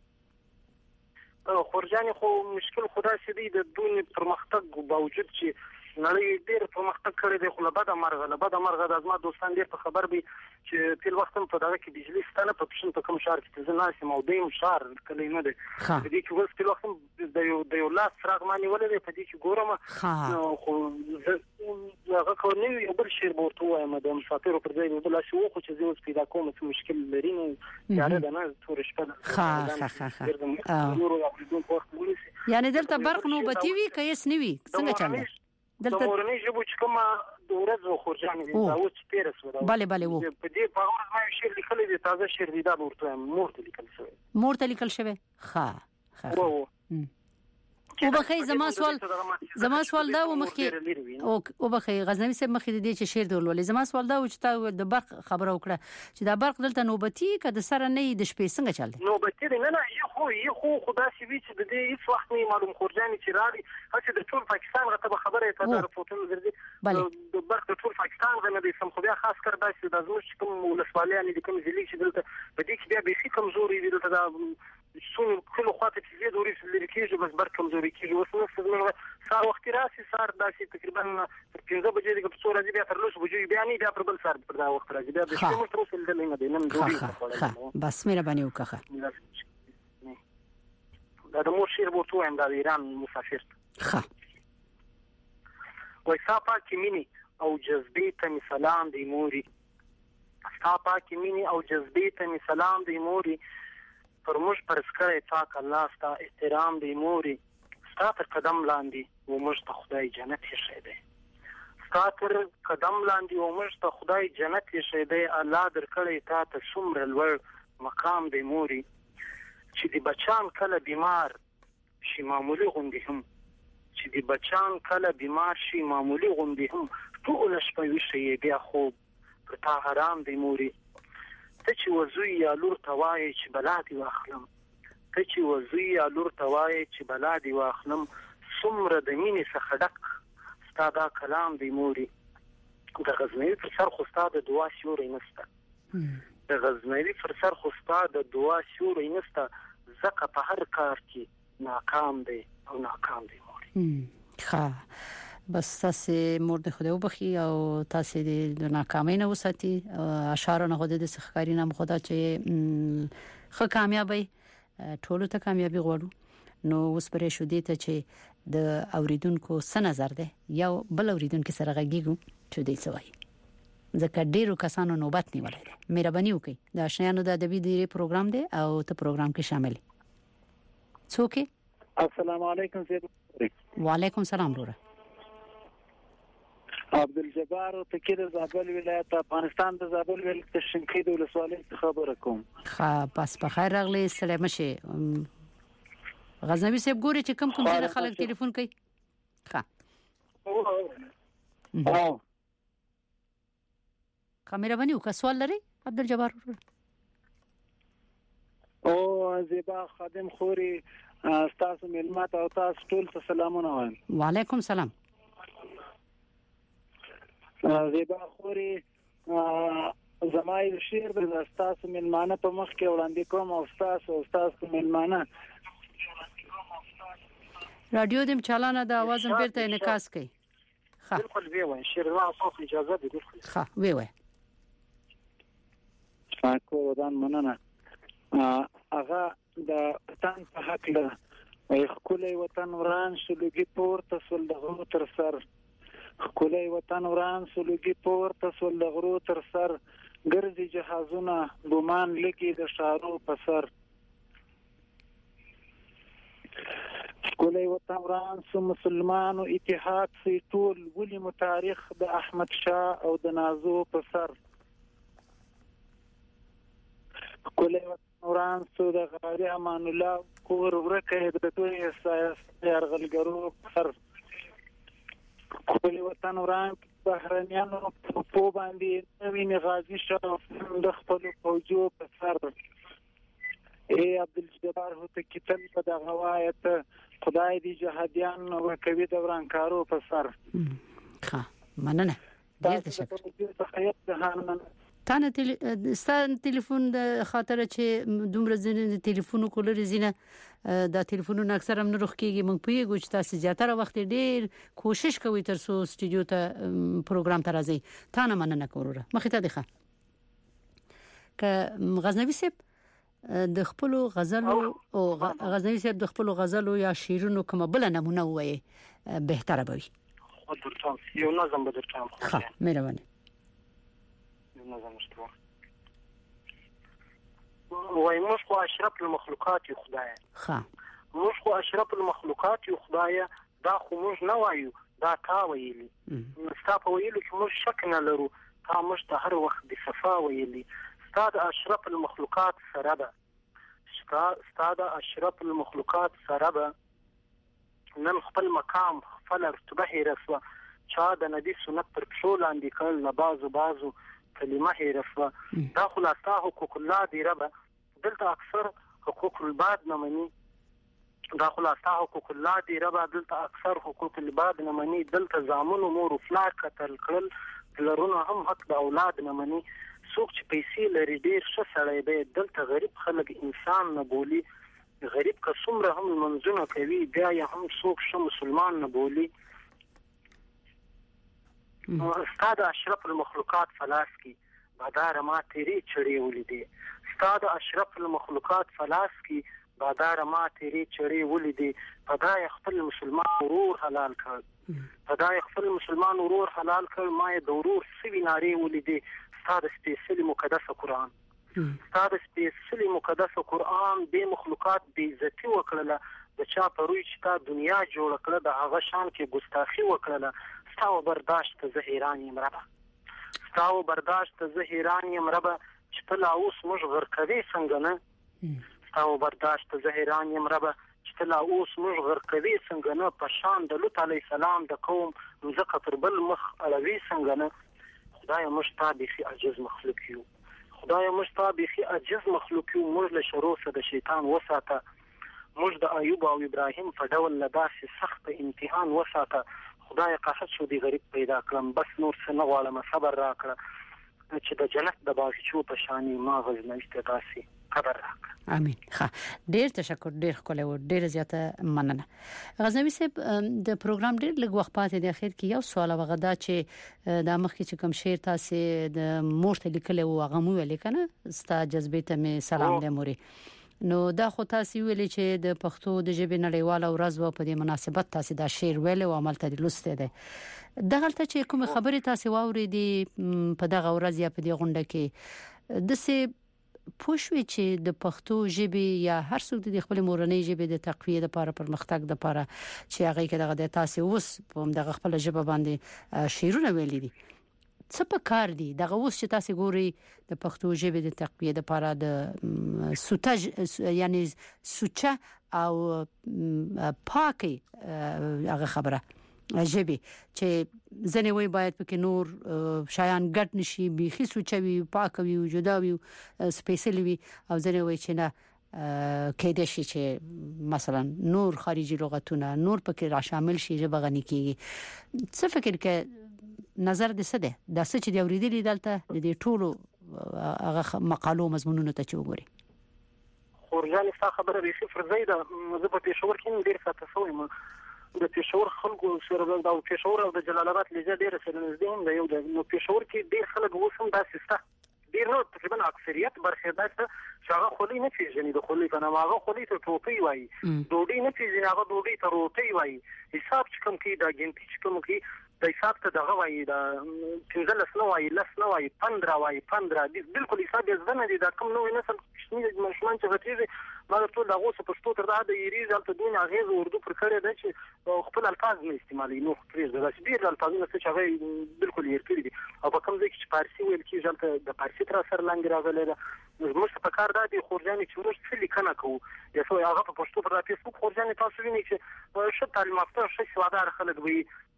خورجان خو مشکل خدا سي د دونی پرمختګ باوجود چې نړۍ ډېر پرمختګ کړی دی خو له بده مرغه له بده مرغه د ازما دوستان ډېر په خبر به چې تل وخت په دغه کې بجلی ستنه په پښین په کوم شهر کې ځنه ناسي مودیم شهر کله نه دی د دې کې وس تل وخت د یو د یو لاس راغ مانی ولې په دې کې ګورم خو هغه کو نه یو بل شیر ورته وایم د مسافر پر ځای بل شو خو چې زه اوس پیدا کوم څه مشکل لري نه یاره ده نه تور شپه ها ها ها یعنی دلته برق نوبتی وی کیس نیوی څنګه چل دلته مورنۍ ژبه چې کومه د ورځو خورجان دي دا و چې پیرس ودا bale bale وو په دې په اورز ما شعر لیکل دي تازه شعر دي دا ورته مور ته لیکل شوی مور ته لیکل شوی ښه ښه او بخې زما سوال زما سوال دا و مخکې او او بخې غزنوي صاحب مخکې دې چې شعر دولولې زما سوال دا و چې تا د برق خبره وکړه چې دا برق دلته نوبتی کده سره نه د شپې څنګه چل دی نوبتی نه نه یو خو یو خو خدا سي وی چې د دې هیڅ وخت نه معلوم خورجان چې راځي چې د ټول پاکستان غته خبره ته د رپورټونو ګرځي د برق د ټول پاکستان غنه د سم خو بیا خاص کر داسې د زموږ کوم ولسوالیان دي کوم ځلی چې دلته په دې کې بیا به هیڅ کمزوري دي دلته دا څو کله خواته چې زیات ورې لري کېږي بس برق کمزوري کېږي اوس نو څنګه سار وخت راسي سار داسې تقریبا پنځه بجې د څو راځي بیا تر لوس بجې بیا نه بیا پر بل سار پر دا وخت راځي بیا د شپې مو تر اوسه دلته نه دی نن دوی بس مهرباني وکړه دا د مور شیر ورته وایم د ایران مسافر ښه وای صافه کې مینی او جذبې ته سلام دی موري صافه کې مینی او جذبې ته سلام دی موري پر موږ پر سکره پاک الله ستا احترام دی موري ستا تر قدم لاندې و موږ ته خدای جنت یې دی ستا تر قدم لاندې و موږ ته خدای جنت یې دی الله درکړی تا ته څومره لوړ مقام دی موري چې دی بچان کله بیمار شي معمولی غوندي هم چې دی بچان کله بیمار شي معمولی غوندي هم ټول شپه وشي بیا خوب پر تا حرام دی موري ته چې وزوی یا لور توای چې بلا دی واخلم ته چې وزوی یا لور توای چې بلا دی واخلم څومره د مینې څخه ډک ستا دا کلام دی موري د غزنوي پر سر خو ستا د دعا سیوری نسته د غزنوي پر سر خو ستا د دعا سیوری نسته ځکه په هر کار کې ناکام دی او ناکام دی موري ښه بس تاسو مور د خدای وبخي او تاسو د ناکامۍ نه وساتي اشعار نه خدای د سخکاري نام خدا چې خه کامیابی ټولو ته کامیابی غواړو نو اوس پرې شو دي ته چې د اوریدونکو څه نظر ده یو بل اوریدونکو سره غږیږو چې دې سوای ځکه ډیرو کسانو نوبت نیولای ده مهرباني وکړئ د آشنایانو د ادبي دیری پروګرام دی او ته پروګرام کې شامل څوک السلام علیکم سید وعلیکم السلام وروره عبدالجبار تکید زابل ولایت افغانستان د زابل ولایت شنقې د ولسوالۍ خبره کوم. ښه پس په خیر راغلی سلام شي. غزنوي صاحب ګوري چې کم کوم ځای خلک ټلیفون کوي. ښه او کیمرا باندې وکړه سوال لري عبدالجبار. او زیبا خادم خوري تاسو ملمات او تاسو ټول ته سلامونه وایم. وعلیکم سلام. زیبا خوري زمای شیر د تاسو ملمانه په مخ کې وړاندې کوم او تاسو او تاسو ملمانه رادیو دم چالانه د आवाज هم بیرته انعکاس کوي. ښه بالکل وی وای شیر لا تاسو اجازه دي بالکل. ښه وی وای. تاسو ودان مننه. هغه د وطن په حق له وي خولي وطن وران شلوګي پورته سول د غرو تر سر خولي وطن وران شلوګي پورته سول د غرو تر سر ګرځي جهازونه ګمان لګي د شارو په سر خولي وطن وران سو مسلمانو اتحاد سي ټول ولي متاریخ د احمد شاه او د نازو په سر خولي وران سو د غالي امان الله کور ورکه د دوی سیاست يرغلګرو پر خپل وطن وران بهرنیانو په باندې نوې غازی شو د خپل فوجو په سر اے عبدالجبار هو ته کتل په دغه وایت خدای دې جهادیان او کوي د ورانکارو په سر. ښه مننه ډیر تشکر. تانه تل ستاسو ټلیفون د خاطر چې دومره زنه ټلیفون کولر زینه دا ټلیفونونه اکثر هم نه روخ کیږي. مونږ پیګو چې تاسو زیاتره وخت ډیر کوشش کوي تر څو سټوډیو ته پروګرام ته راځي. تانه مننه کوره مخې ته ده. ک غزنوي صاحب د خپل غزل او غزنوي صاحب د خپل غزل یا شعرونو کومه بل نمونه وایي بهتره به وي. خو درته یو نظم به درته خو. ها مهرباني. نظم شته وای موږ خو اشرف المخلوقات یو خدای. ها موږ خو اشرف المخلوقات یو خدای دا خو موږ نه وایو دا تا ویلي. ستا په ویلو کې موږ شک نه لرو تا موږ ته هر وخت د صفا ویلي. ستا د اشرف المخلوقات سره ده ستا د اشرف المخلوقات سره ده نن خپل مقام خپل رتبه هېره سوه چا د نبي سنت پر پښو لاندې کړل نه بازو بازو کلمه هېره سوه دا خو لا ستا حقوق الله دی ربه دلته اکثر حقوق العباد نه مني دا خو لا ستا حقوق الله دی ربه دلته اکثر حقوق العباد نه مني دلته زامنو مور و پلار قتل کړل پلرونه هم حق د اولاد نه مني څوک چې پیسې لري ډېر ښه سړی دی دلته غریب خلک انسان نه بولي غریب که څومره هم لمونځونه کوي بیا یې هم څوک ښه مسلمان نه بولي. ستا د اشرف المخلوقات فلاس کې بادار ما تیری چړې ولیدې ستا د اشرف المخلوقات فلاس کې بادار ما تیری چړې ولیدې پدای خپل مسلمان ورور حلال کړ پدای خپل مسلمان ورور حلال کړ ما یې د ورور سوي نارې ولیدې ستا د سپېڅلي مقدس قرآن ستا د سپېڅلي مقدس قرآن دې مخلوقات بې عزتي وکړله د چا په روی چې تا دنیا جوړه کړه د هغه شان کې ګستاخي وکړله ستا و برداشت ته زه حیران یم ربه ستا و برداشت ته زه حیران یم ربه چې ته لا اوس موږ غرقوي څنګه نه ستا و برداشت ته زه حیران یم ربه چې ته لا اوس موږ غرقوي څنګه نه په شان د لوط علیه السلام د قوم مځکه پر بل مخ اړوي څنګه نه خدایه موږ تا بیخي عجز مخلوق یو خدایه موږ تا بیخي عجز مخلوق یو موږ له شرو څخه د شیطان وساته موږ د ایوب او ابراهیم په ډول له داسې سخت امتحان وساته خدای قحط شو دی غریب پیدا کړم بس نور څه نه غواړم صبر راکړه چې د جنت د باغچو په شانی ما غزنوي ته داسې قبر راکړه. امين. ښه ډیر تشکر ډیر ښکلی و ډیر زیاته مننه. غزنوي صاحب د پروګرام ډیر لږ وخت پاتې دی اخر کې یو سوال وغدا چې د مخکې چې کوم شعر تاسو د مور ته لیکلی و هغه مو ولیکنه ستا جذبې ته می سلام دې موري نو دا خو تاسو ویلي چې د پښتو د ژبې نړیواله ورځ و په دې مناسبت تاسو دا شعر ویل او عمل ته لسته ده دغه ته چې کوم خبره تاسو واورېدي په دغه ورځ یا په دې غونډه کې د سه پوښوي چې د پښتو ژبې یا هر څوک د خپل مورنۍ ژبې د تقویه لپاره پرمختګ لپاره چې هغه کې دغه د تاسو اوس په دغه خپل ژبه باندې شعرونه ویلي دي څه په کار دي دغه اوس چې تاسو ګوري د پښتو ژبې د تقویه لپاره د سوتج یعنی سوچه او پاکي هغه خبره ژبه چې ځنه وي باید پکې نور شایان ګټ نشي بيخي سوچوي پاکوي جداوي سپیشلی وي او ځنه وي چې نه کېد شي چې مثلا نور خارجي لغتونه نور پکې را شامل شي ژبه غني کیږي څه فکر کې نظر دې څه ده د څه چې دی اوریدلې دلته د ټولو هغه مقالو مضمونونو ته چوغوري خورجان څه خبره به صفر زیاده زه په پېښور کې ډیر ساته شوم د پېښور خلکو سره د پېښور او د جلال آباد لږه ډیره سره نږدې هم د یو د نو پېښور کې ډیر خلک وسم داسې سته ډیر نو تقریبا اکثریت برخه داسته چې هغه خولي نه پیژني د خولي کنه هغه خولي ته ټوپي وایي ډوډۍ نه پیژني هغه ډوډۍ ته روټي وایي حساب چې کوم کې دا ګنتی چې کوم کې د حساب ته دغه وایي دا پنځلس نو وایي لس نو وایي پندرہ وایي پندرہ دې بالکل حساب یې ځنه دي دا کوم نو نه سم شنو مشمان چې غټيږي ما ټول دغه څه پښتو تر دا د یری ځلته دونه غیز اردو پر کړی دی چې خپل الفاظ نه استعمالي نو پرېږده دا چې ډیر الفاظونه څه چې هغه بالکل یې کړی دي او په کوم ځای کې فارسی ویل کېږي ځلته د فارسی تر اثر لاندې راغلی ده موږ په کار دادي خورجانې چې موږ څه لیکنه کوو یا څو هغه په پښتو پر فیسبوک خورجانې تاسو وینئ چې ښه تعلیم یافته ښه سوادار خلک وي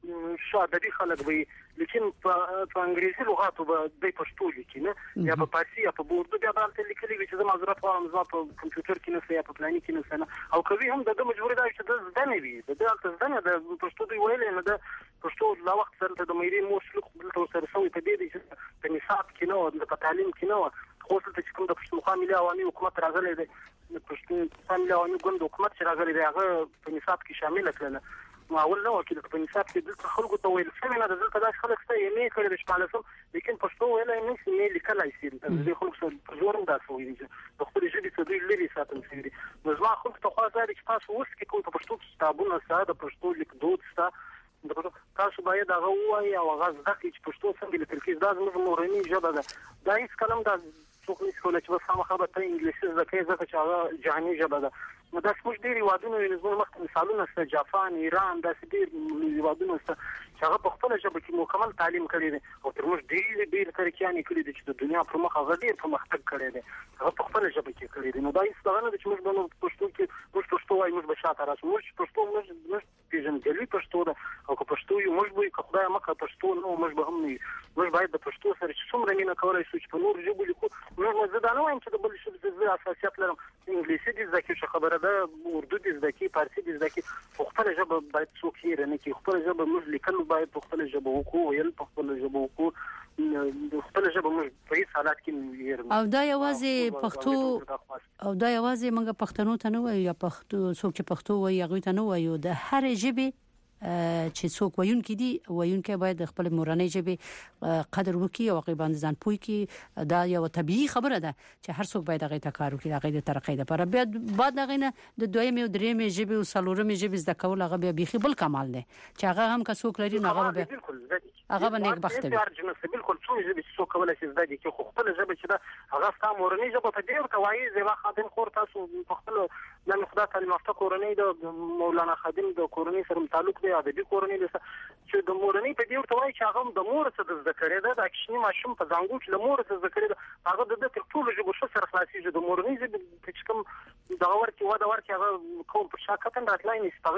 ښه ادبي خلک وي لیکن په انګریزي لغاتو به د پښتو لیکي نه یا په فارسی یا په اردو بیا به لیکلي وي چې زه معذرت غواړم زما په کمپیوټر کې نه یا په پلاني کې نه او کوي هم د مجبوري دا چې د ځنه وي د دلته ځنه د پښتو دی ویلې نه د پښتو لا وخت سره د مېري مور سلوک بل سره سوي په دې چې په نصاب کې نه د تعلیم کې نه خو څه چې کوم د پښتونخوا ملي عوامي حکومت راغلی دی د پښتونخوا ملي عوامي ګوند حکومت چې راغلی دی هغه په نصاب کې شامل کړل نو اول نو کې په نصاب کې د خلکو ته ویل شوی نه د دلته د خلک ته یې نه کړی د شپږم لیکن پښتو ویلای نه سي نه لیکلای شي د خلکو سره زورم دا سوي دي د خپل ژبې څخه دوی لري ساتل شي نو زما خو ته خو ځای چې تاسو اوس کې کوم په پښتو کتابونه ساده د پښتو لیکدود ستا تاسو باید هغه وایي او هغه ځکه چې پښتو څنګه لیکل کېږي دا زموږ مورنۍ ژبه ده دا هیڅ کلم دا څوک نشي کولای چې بس خامخا به ته انګلیسي زده کوې ځکه چې هغه جهاني ژبه ده نو دا زموږ ډېر هېوادونه وي زموږ مخکې مثالونه شته جاپان ایران داسې ډېر هېوادونه شته چې هغه په خپله ژبه کې مکمل تعلیم کړی دی او تر موږ ډېرې ډېرې ترقیانې کړي دي چې د دنیا پر مخ هغه ډېر پرمختګ کړی دی هغه په خپله ژبه کې کړی دی نو دا هېڅ دغه نه ده چې موږ به نو پښتو کې موږ پښتو وایو موږ به شاته راشو موږ پښتو موږ پېژندګلوي پښتو ده او که پښتو یو موږ به که خدای مکړه پښتو نه موږ به هم نه یو موږ باید د پښتو سره چې څومره مینه کولی شو چې په نورو ژبو لیکو موږ زه دا نه وایم چې د بلې ژبې زه اساسیت لرم انګلیسي دې زده کړي ښه خبره ده اردو دې زده کړي فارسي دې زده کړي خو خپله ژبه باید څوک هېره نه کړي خپله ژبه موږ لیکل باید په خپله ژبه وکړو ویل په خپله ژبه وکړو د خپله ژبه موږ په هېڅ حالات کې هېر او دا یوازې پښتو او دا یوازې موږ پښتنو ته نه وایو یا پښتو څوک چې پښتو وایي هغوی ته نه وایو د هرې ژبې چې څوک وایونکي دي وایونکي باید د خپل مورنۍ ژبې قدر وکړي او هغې باندې ځان پوه کړي دا یو طبیعي خبره ده چې هر څوک باید هغې ته کار وکړي د هغې د ترقۍ لپاره بیا بعد هغې نه د دویمې او درېیمې ژبې او څلورمې ژبې زده کول هغه بیا بیخي بل کمال دی چې هغه هم که څوک لري نو هغه به هغه به نیکبخته وي بالکل څو ژبې چې څوک کولی شي زده کړي خو خپله ژبه چې ده هغه ستا مورنۍ ژبه ته ډېر ورته وایي زیبا خادم خور تاسو په خپلو نن خدای تعلیم یافته کورنۍ د مولانا خادم د کورنۍ سره تعلق دی ادبي کورنۍ ده چې د مورنۍ په دې ورته وایي چې هغه د مور څخه زده کړی ده د کشني ماشوم په زانګو چې د مور څخه زده کړی ده هغه د دې تر ټولو ژبو ښه سره خلاصېږي د مورنۍ ژبې چې کوم دغه ورکې وده ورکې هغه کوم په شا کتن راتلی نه شي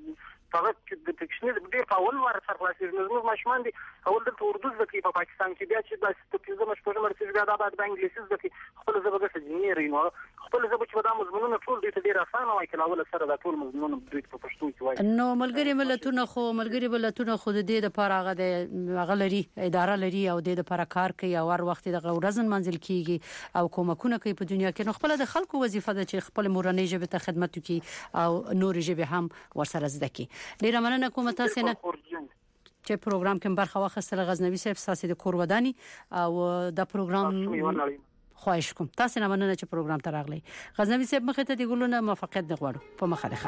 هغه د کشني ډېر په اول وار سره خلاصېږي نو زموږ ماشومان دي اول دلته اردو زده کوي په پاکستان کې بیا چې داسې په پنځمه شپږمه رسېږي بیا دا باید به انګلیسي زده کوي خپله ژبه داسې جنیري نو خپله ژبه چې به دا مضمونونه ټول دوی ته ډېر اسانه وایي که له اوله سره دا ټول مضمونونه دوی ته په پښتو کې وایي نو ملګري ملتونه خو ملګري ملتونه خو د دې لپاره هغه د هغه لري اداره لري او د دې لپاره کار کوي او هر وخت دغه ورځ منځل کیږي او کومکونه کوي په دنیا کې نو خپل د خلکو وظیفه ده چې خپل مورنۍ ژبې ته خدمت وکړي او نور ژبې هم ورسره زده کړي ډیره مننه کوم تاسو نه چې پروګرام کې برخه واخیستله غزنوي صاحب ساسي د کور وداني او دا پروګرام خواهش کوم تاسو نه مننه چې پروګرام ته راغلی غزنوي صاحب مخه ته د ګلونه موافقت نه غواړو په مخه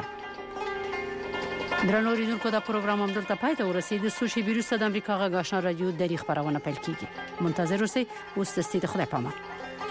ده درنو ریډونکو دا پروګرام هم دلته پای ته ورسید سوشي بیروسه د امریکا غږ آشنا رادیو د خبرونه پیل کیږي منتظر اوسئ اوس د ستې خدای پامان